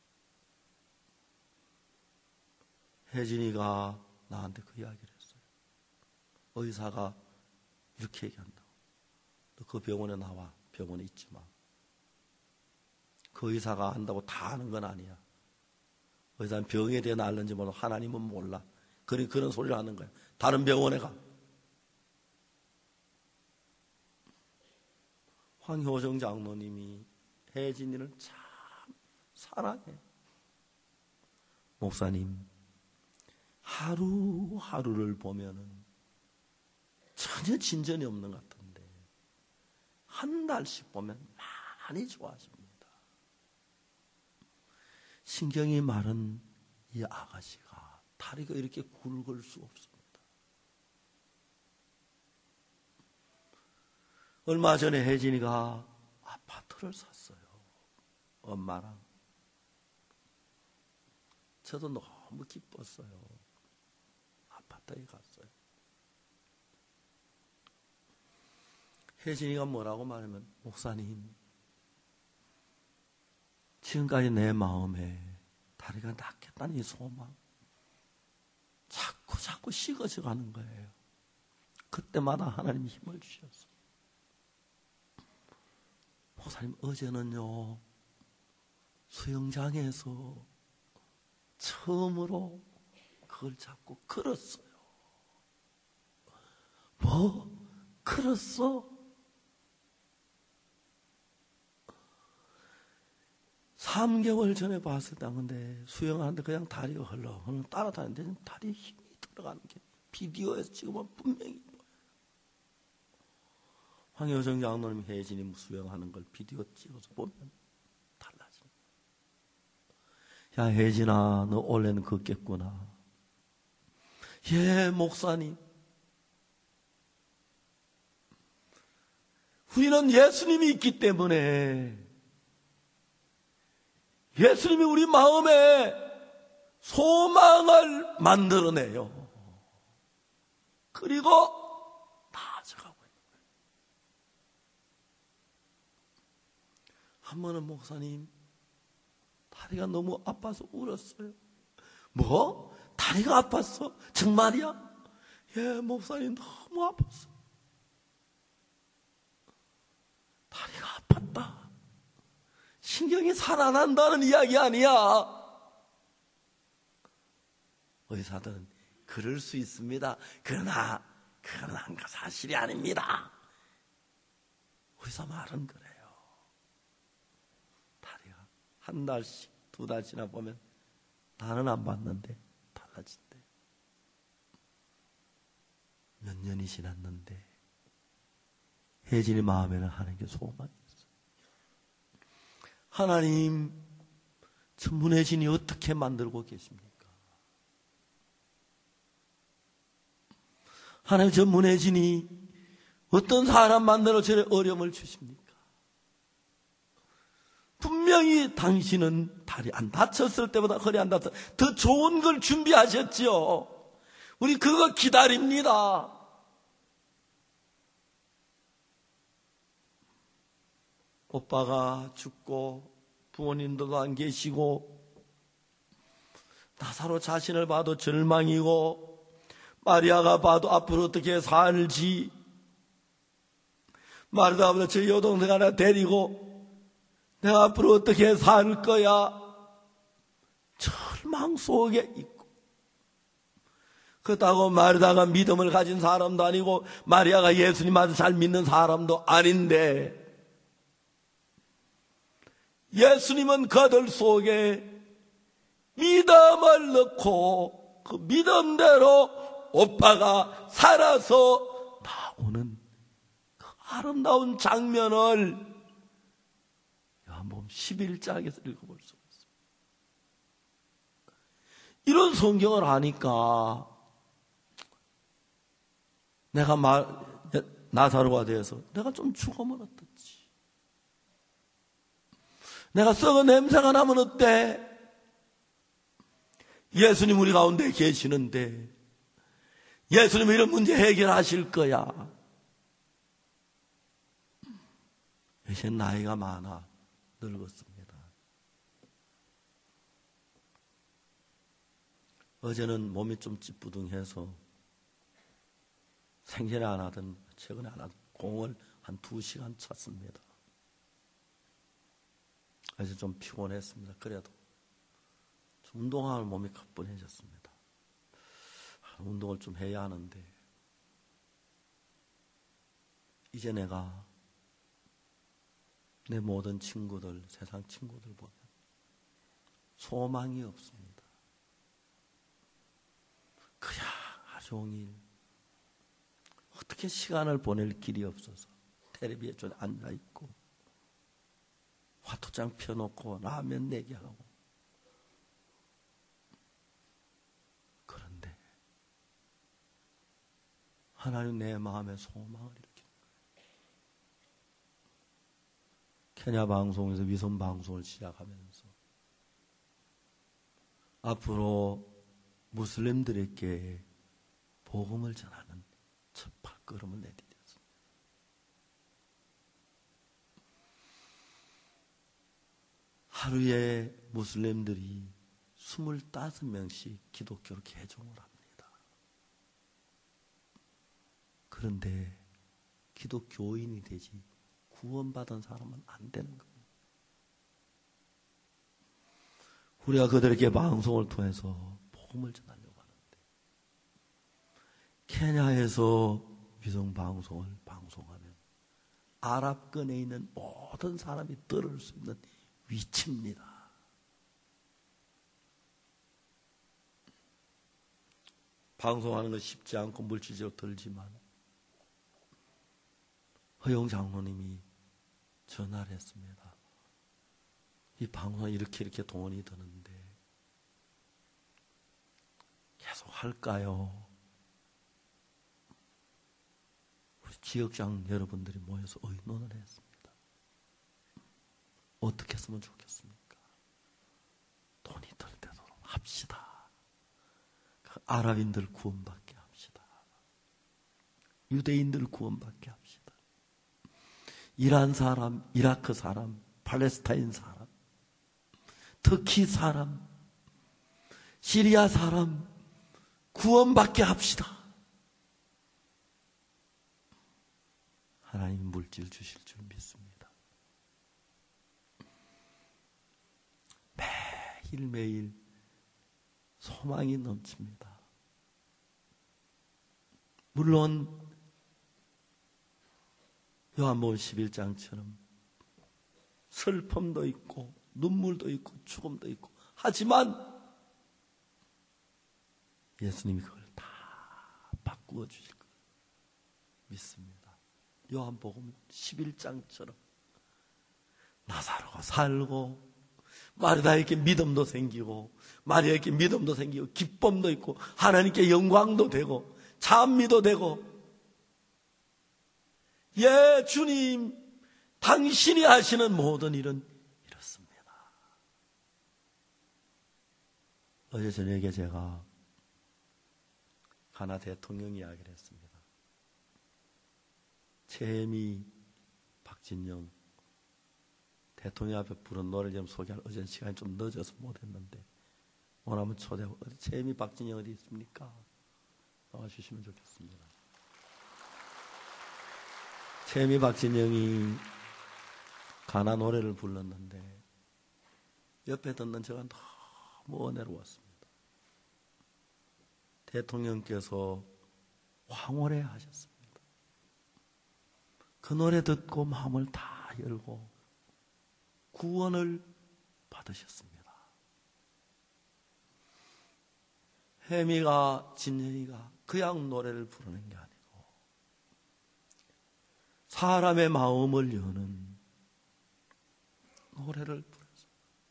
혜진이가 나한테 그 이야기를 했어요. 의사가 이렇게 얘기한다고. 너 그 병원에 나와. 병원에 있지 마. 그 의사가 한다고 다 아는 건 아니야. 의사는 병에 대해 알는지 몰라도 하나님은 몰라. 그런 소리를 하는 거야. 다른 병원에 가. 황효정 장로님이 혜진이를 참 사랑해. 목사님, 하루하루를 보면은 전혀 진전이 없는 것 같은데 한 달씩 보면 많이 좋아집니다. 신경이 마른 이 아가씨가 다리가 이렇게 굵을 수 없습니다. 얼마 전에 혜진이가 아파트를 샀어요. 엄마랑. 저도 너무 기뻤어요. 아파트에 갔어요. 혜진이가 뭐라고 말하면, 목사님, 지금까지 내 마음에 다리가 낫겠다는 이 소망 자꾸 식어져 가는 거예요. 그때마다 하나님이 힘을 주셨어요. 목사님, 어제는요 수영장에서 처음으로 그걸 잡고 걸었어요. 뭐? 걸었어? 3개월 전에 봤을 때, 근데 수영하는데 그냥 다리가 흘러. 따라다니는데 다리에 힘이 들어가는 게 비디오에서 찍으면 분명히 보여요. 황효정 장로님 혜진이 수영하는 걸 비디오 찍어서 보면 달라집니다. 야, 혜진아, 너 원래는 걷겠구나. 예, 목사님. 우리는 예수님이 있기 때문에 예수님이 우리 마음에 소망을 만들어내요. 그리고 나아져가고 있는 거예요. 한 번은 목사님, 다리가 너무 아파서 울었어요. 뭐? 다리가 아팠어? 정말이야? 예, 목사님 너무 아팠어. 다리가 아팠다. 신경이 살아난다는 이야기 아니야. 의사들은 그럴 수 있습니다. 그러나 그건 사실이 아닙니다. 의사 말은 그래요. 다리가 한 달씩, 2달 지나 보면 나는 안 봤는데 달라진대. 몇 년이 지났는데 혜진이 마음에는 하나님께 소망이 있어요. 하나님, 저 문혜진이 어떻게 만들고 계십니까? 하나님, 저 문혜진이 어떤 사람 만들어 저래 어려움을 주십니까? 분명히 당신은 다리 안 다쳤을 때보다 허리 안 다쳤을 때 더 좋은 걸 준비하셨지요. 우리 그거 기다립니다. 오빠가 죽고 부모님들도 안 계시고 나사로 자신을 봐도 절망이고 마리아가 봐도 앞으로 어떻게 살지, 마르다보다 저 여동생 하나 데리고 내가 앞으로 어떻게 살 거야, 절망 속에 있고, 그렇다고 마르다가 믿음을 가진 사람도 아니고 마리아가 예수님 아주 잘 믿는 사람도 아닌데, 예수님은 그들 속에 믿음을 넣고 그 믿음대로 오빠가 살아서 나오는 그 아름다운 장면을 요한복음 11장에서 읽어볼 수가 있습니다. 이런 성경을 하니까 내가 나사로가 되어서 내가 좀 죽으면 어떻지? 내가 썩은 냄새가 나면 어때? 예수님 우리 가운데 계시는데 예수님 이런 문제 해결하실 거야. 이제 나이가 많아 늙었습니다. 어제는 몸이 좀 찌뿌둥해서 생전에 안 하던, 최근에 안 하던 공을 한 2시간 쳤습니다. 그래서 좀 피곤했습니다. 그래도 좀 운동하면 몸이 가뿐해졌습니다. 운동을 좀 해야 하는데 이제 내가 내 모든 친구들, 세상 친구들 보면 소망이 없습니다. 그냥 하루 종일 어떻게 시간을 보낼 길이 없어서 텔레비에 좀 앉아있고 화투장 펴놓고 라면 내기하고, 그런데 하나님 내 마음에 소망을 일으키는 거예요. 케냐 방송에서 위성 방송을 시작하면서 앞으로 무슬림들에게 복음을 전하는 첫 발걸음을 내디뎠습니다. 하루에 무슬림들이 25명씩 기독교로 개종을 합니다. 그런데 기독교인이 되지 구원받은 사람은 안 되는 겁니다. 우리가 그들에게 방송을 통해서 복음을 전하려고 하는데 케냐에서 위성 방송을 방송하면 아랍권에 있는 모든 사람이 들을 수 있는 위치입니다. 방송하는 건 쉽지 않고 물질적으로 들지만 허용 장로님이 전화를 했습니다. 이 방송이 이렇게 돈이 드는데 계속 할까요? 우리 지역장 여러분들이 모여서 의논을 했습니다. 어떻게 했으면 좋겠습니까? 돈이 들 되도록 합시다. 그 아랍인들 구원받게 합시다. 유대인들 구원받게 합시다. 이란 사람, 이라크 사람, 팔레스타인 사람, 터키 사람, 시리아 사람 구원받게 합시다. 하나님 물질 주실 줄 믿습니다. 매일매일 소망이 넘칩니다. 물론 요한복음 11장처럼 슬픔도 있고 눈물도 있고 죽음도 있고 하지만 예수님이 그걸 다 바꾸어 주실 걸 믿습니다. 요한복음 11장처럼 나사로가 살고 마르다에게 믿음도 생기고 마리아에게 믿음도 생기고 기쁨도 있고 하나님께 영광도 되고 찬미도 되고, 예 주님 당신이 하시는 모든 일은 이렇습니다. 어제 저녁에 제가 가나 대통령 이야기를 했습니다. 최혜미, 박진영 대통령 앞에 부른 노래를 좀 소개할, 어제는 시간이 좀 늦어서 못했는데 오늘 한번 초대하고, 최혜미, 박진영 어디 있습니까? 나와주시면 좋겠습니다. 최혜미, 박진영이 가나 노래를 불렀는데 옆에 듣는 제가 너무 은혜로웠습니다. 대통령께서 황홀해 하셨습니다. 그 노래 듣고 마음을 다 열고 구원을 받으셨습니다. 혜미가, 진영이가 그냥 노래를 부르는 게 아니고 사람의 마음을 여는 노래를 부르서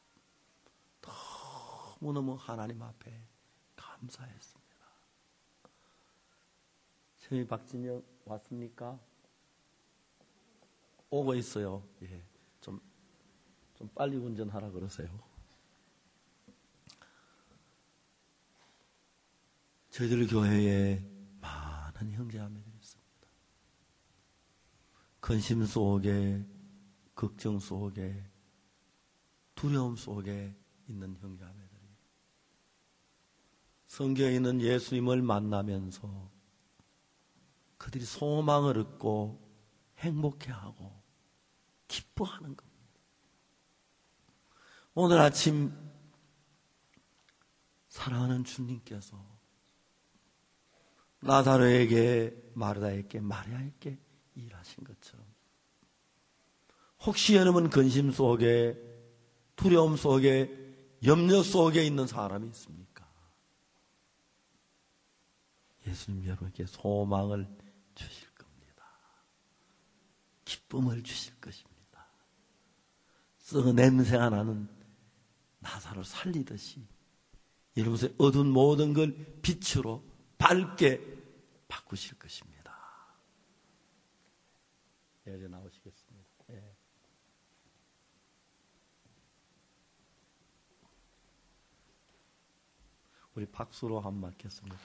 너무너무 하나님 앞에 감사했습니다. 혜미, 박진영 왔습니까? 오고 있어요. 예, 좀 빨리 운전하라 그러세요. 저희들 교회에 많은 형제자매들이 있습니다. 근심 속에, 걱정 속에, 두려움 속에 있는 형제자매들이 성경에 있는 예수님을 만나면서 그들이 소망을 얻고 행복해하고 기뻐하는 겁니다. 오늘 아침 사랑하는 주님께서 나사로에게, 마르다에게, 마리아에게 일하신 것처럼 혹시 여러분 근심 속에, 두려움 속에, 염려 속에 있는 사람이 있습니까? 예수님 여러분에게 소망을 주실 겁니다. 기쁨을 주실 것입니다. 썩은 냄새가 나는 나사로 살리듯이 여러분의 어두운 모든 걸 빛으로 밝게 바꾸실 것입니다. 네, 이제 나오시겠습니다. 네. 우리 박수로 한번 맞겠습니다.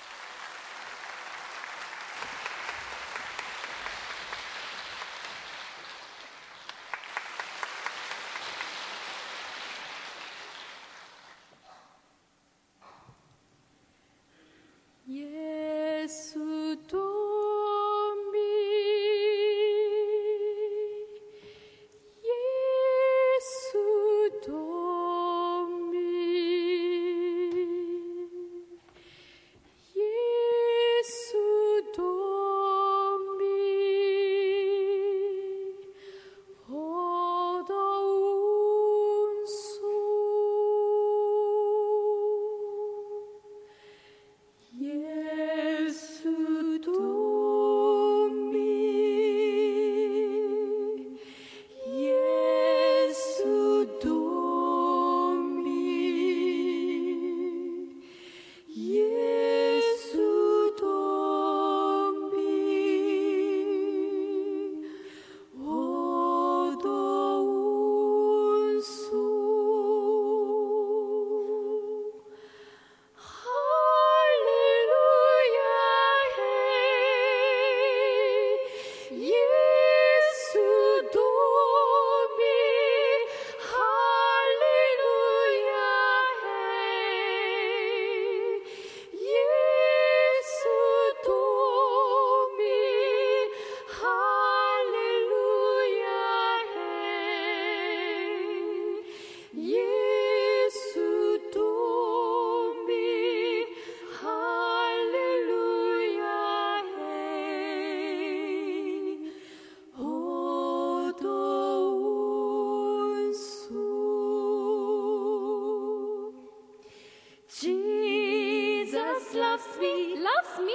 loves me, loves me.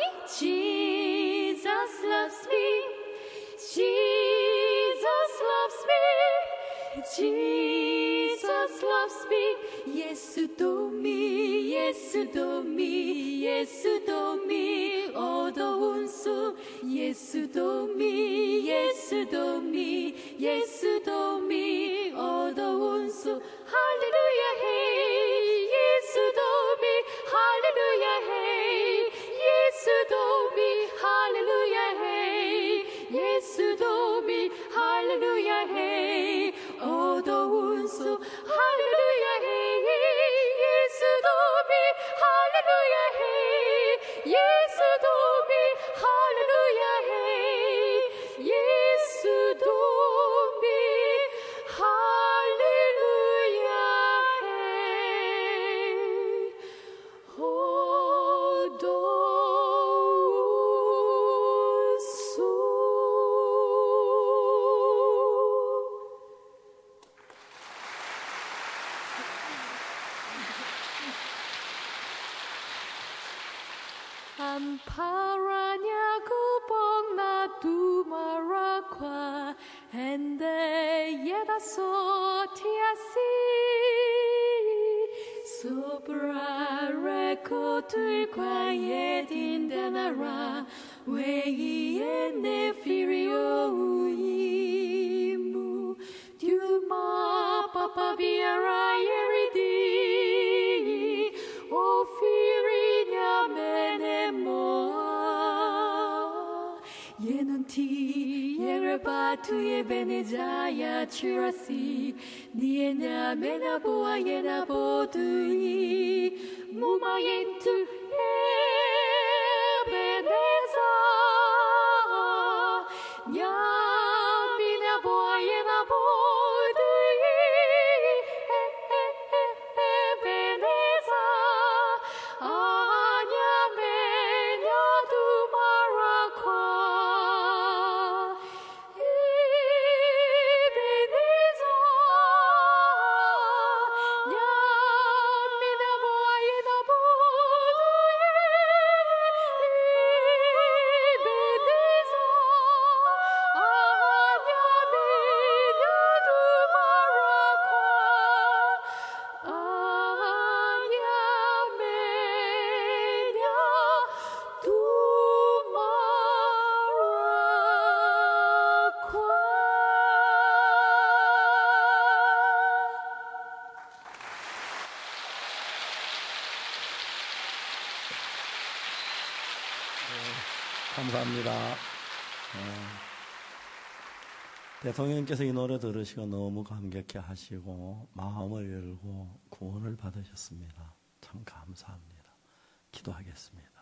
Jesus loves me. Jesus loves me. Jesus loves me. speak. Yes to me, yes to me, yes to me. 어두운 숲. Yes to me, yes to me, yes to me. 어두운 숲. 할렐루야 hey. Yes to me, 할렐루야 hey. Yes to me, 할렐루야 hey. Yes to me, 할렐루야 hey. 어두운 숲. 할렐루야 hey. Yes to me, 할렐루야 hey. Yes to me, 할렐루야 hey. Yes to me, 할렐루야 hey. 어두운 숲. Amparanya kupong tumarakwa ende yeda sotiasi sobra rekotu kwa yedin denara wei ene firio uimu Duma papa biara yeridi o firinya menemoa yenunti yerebatu yebenejaya chirasi niena menaboa yenabodui muma yentu yebeneza nyamina boa yenabodui ebeneza anyamena dumarakwa ebeneza nyamina boa yenabodui ebeneza anyamena dumarakwa 감사합니다. 대통령께서 이 노래 들으시고 너무 감격해 하시고 마음을 열고 구원을 받으셨습니다. 참 감사합니다. 기도하겠습니다.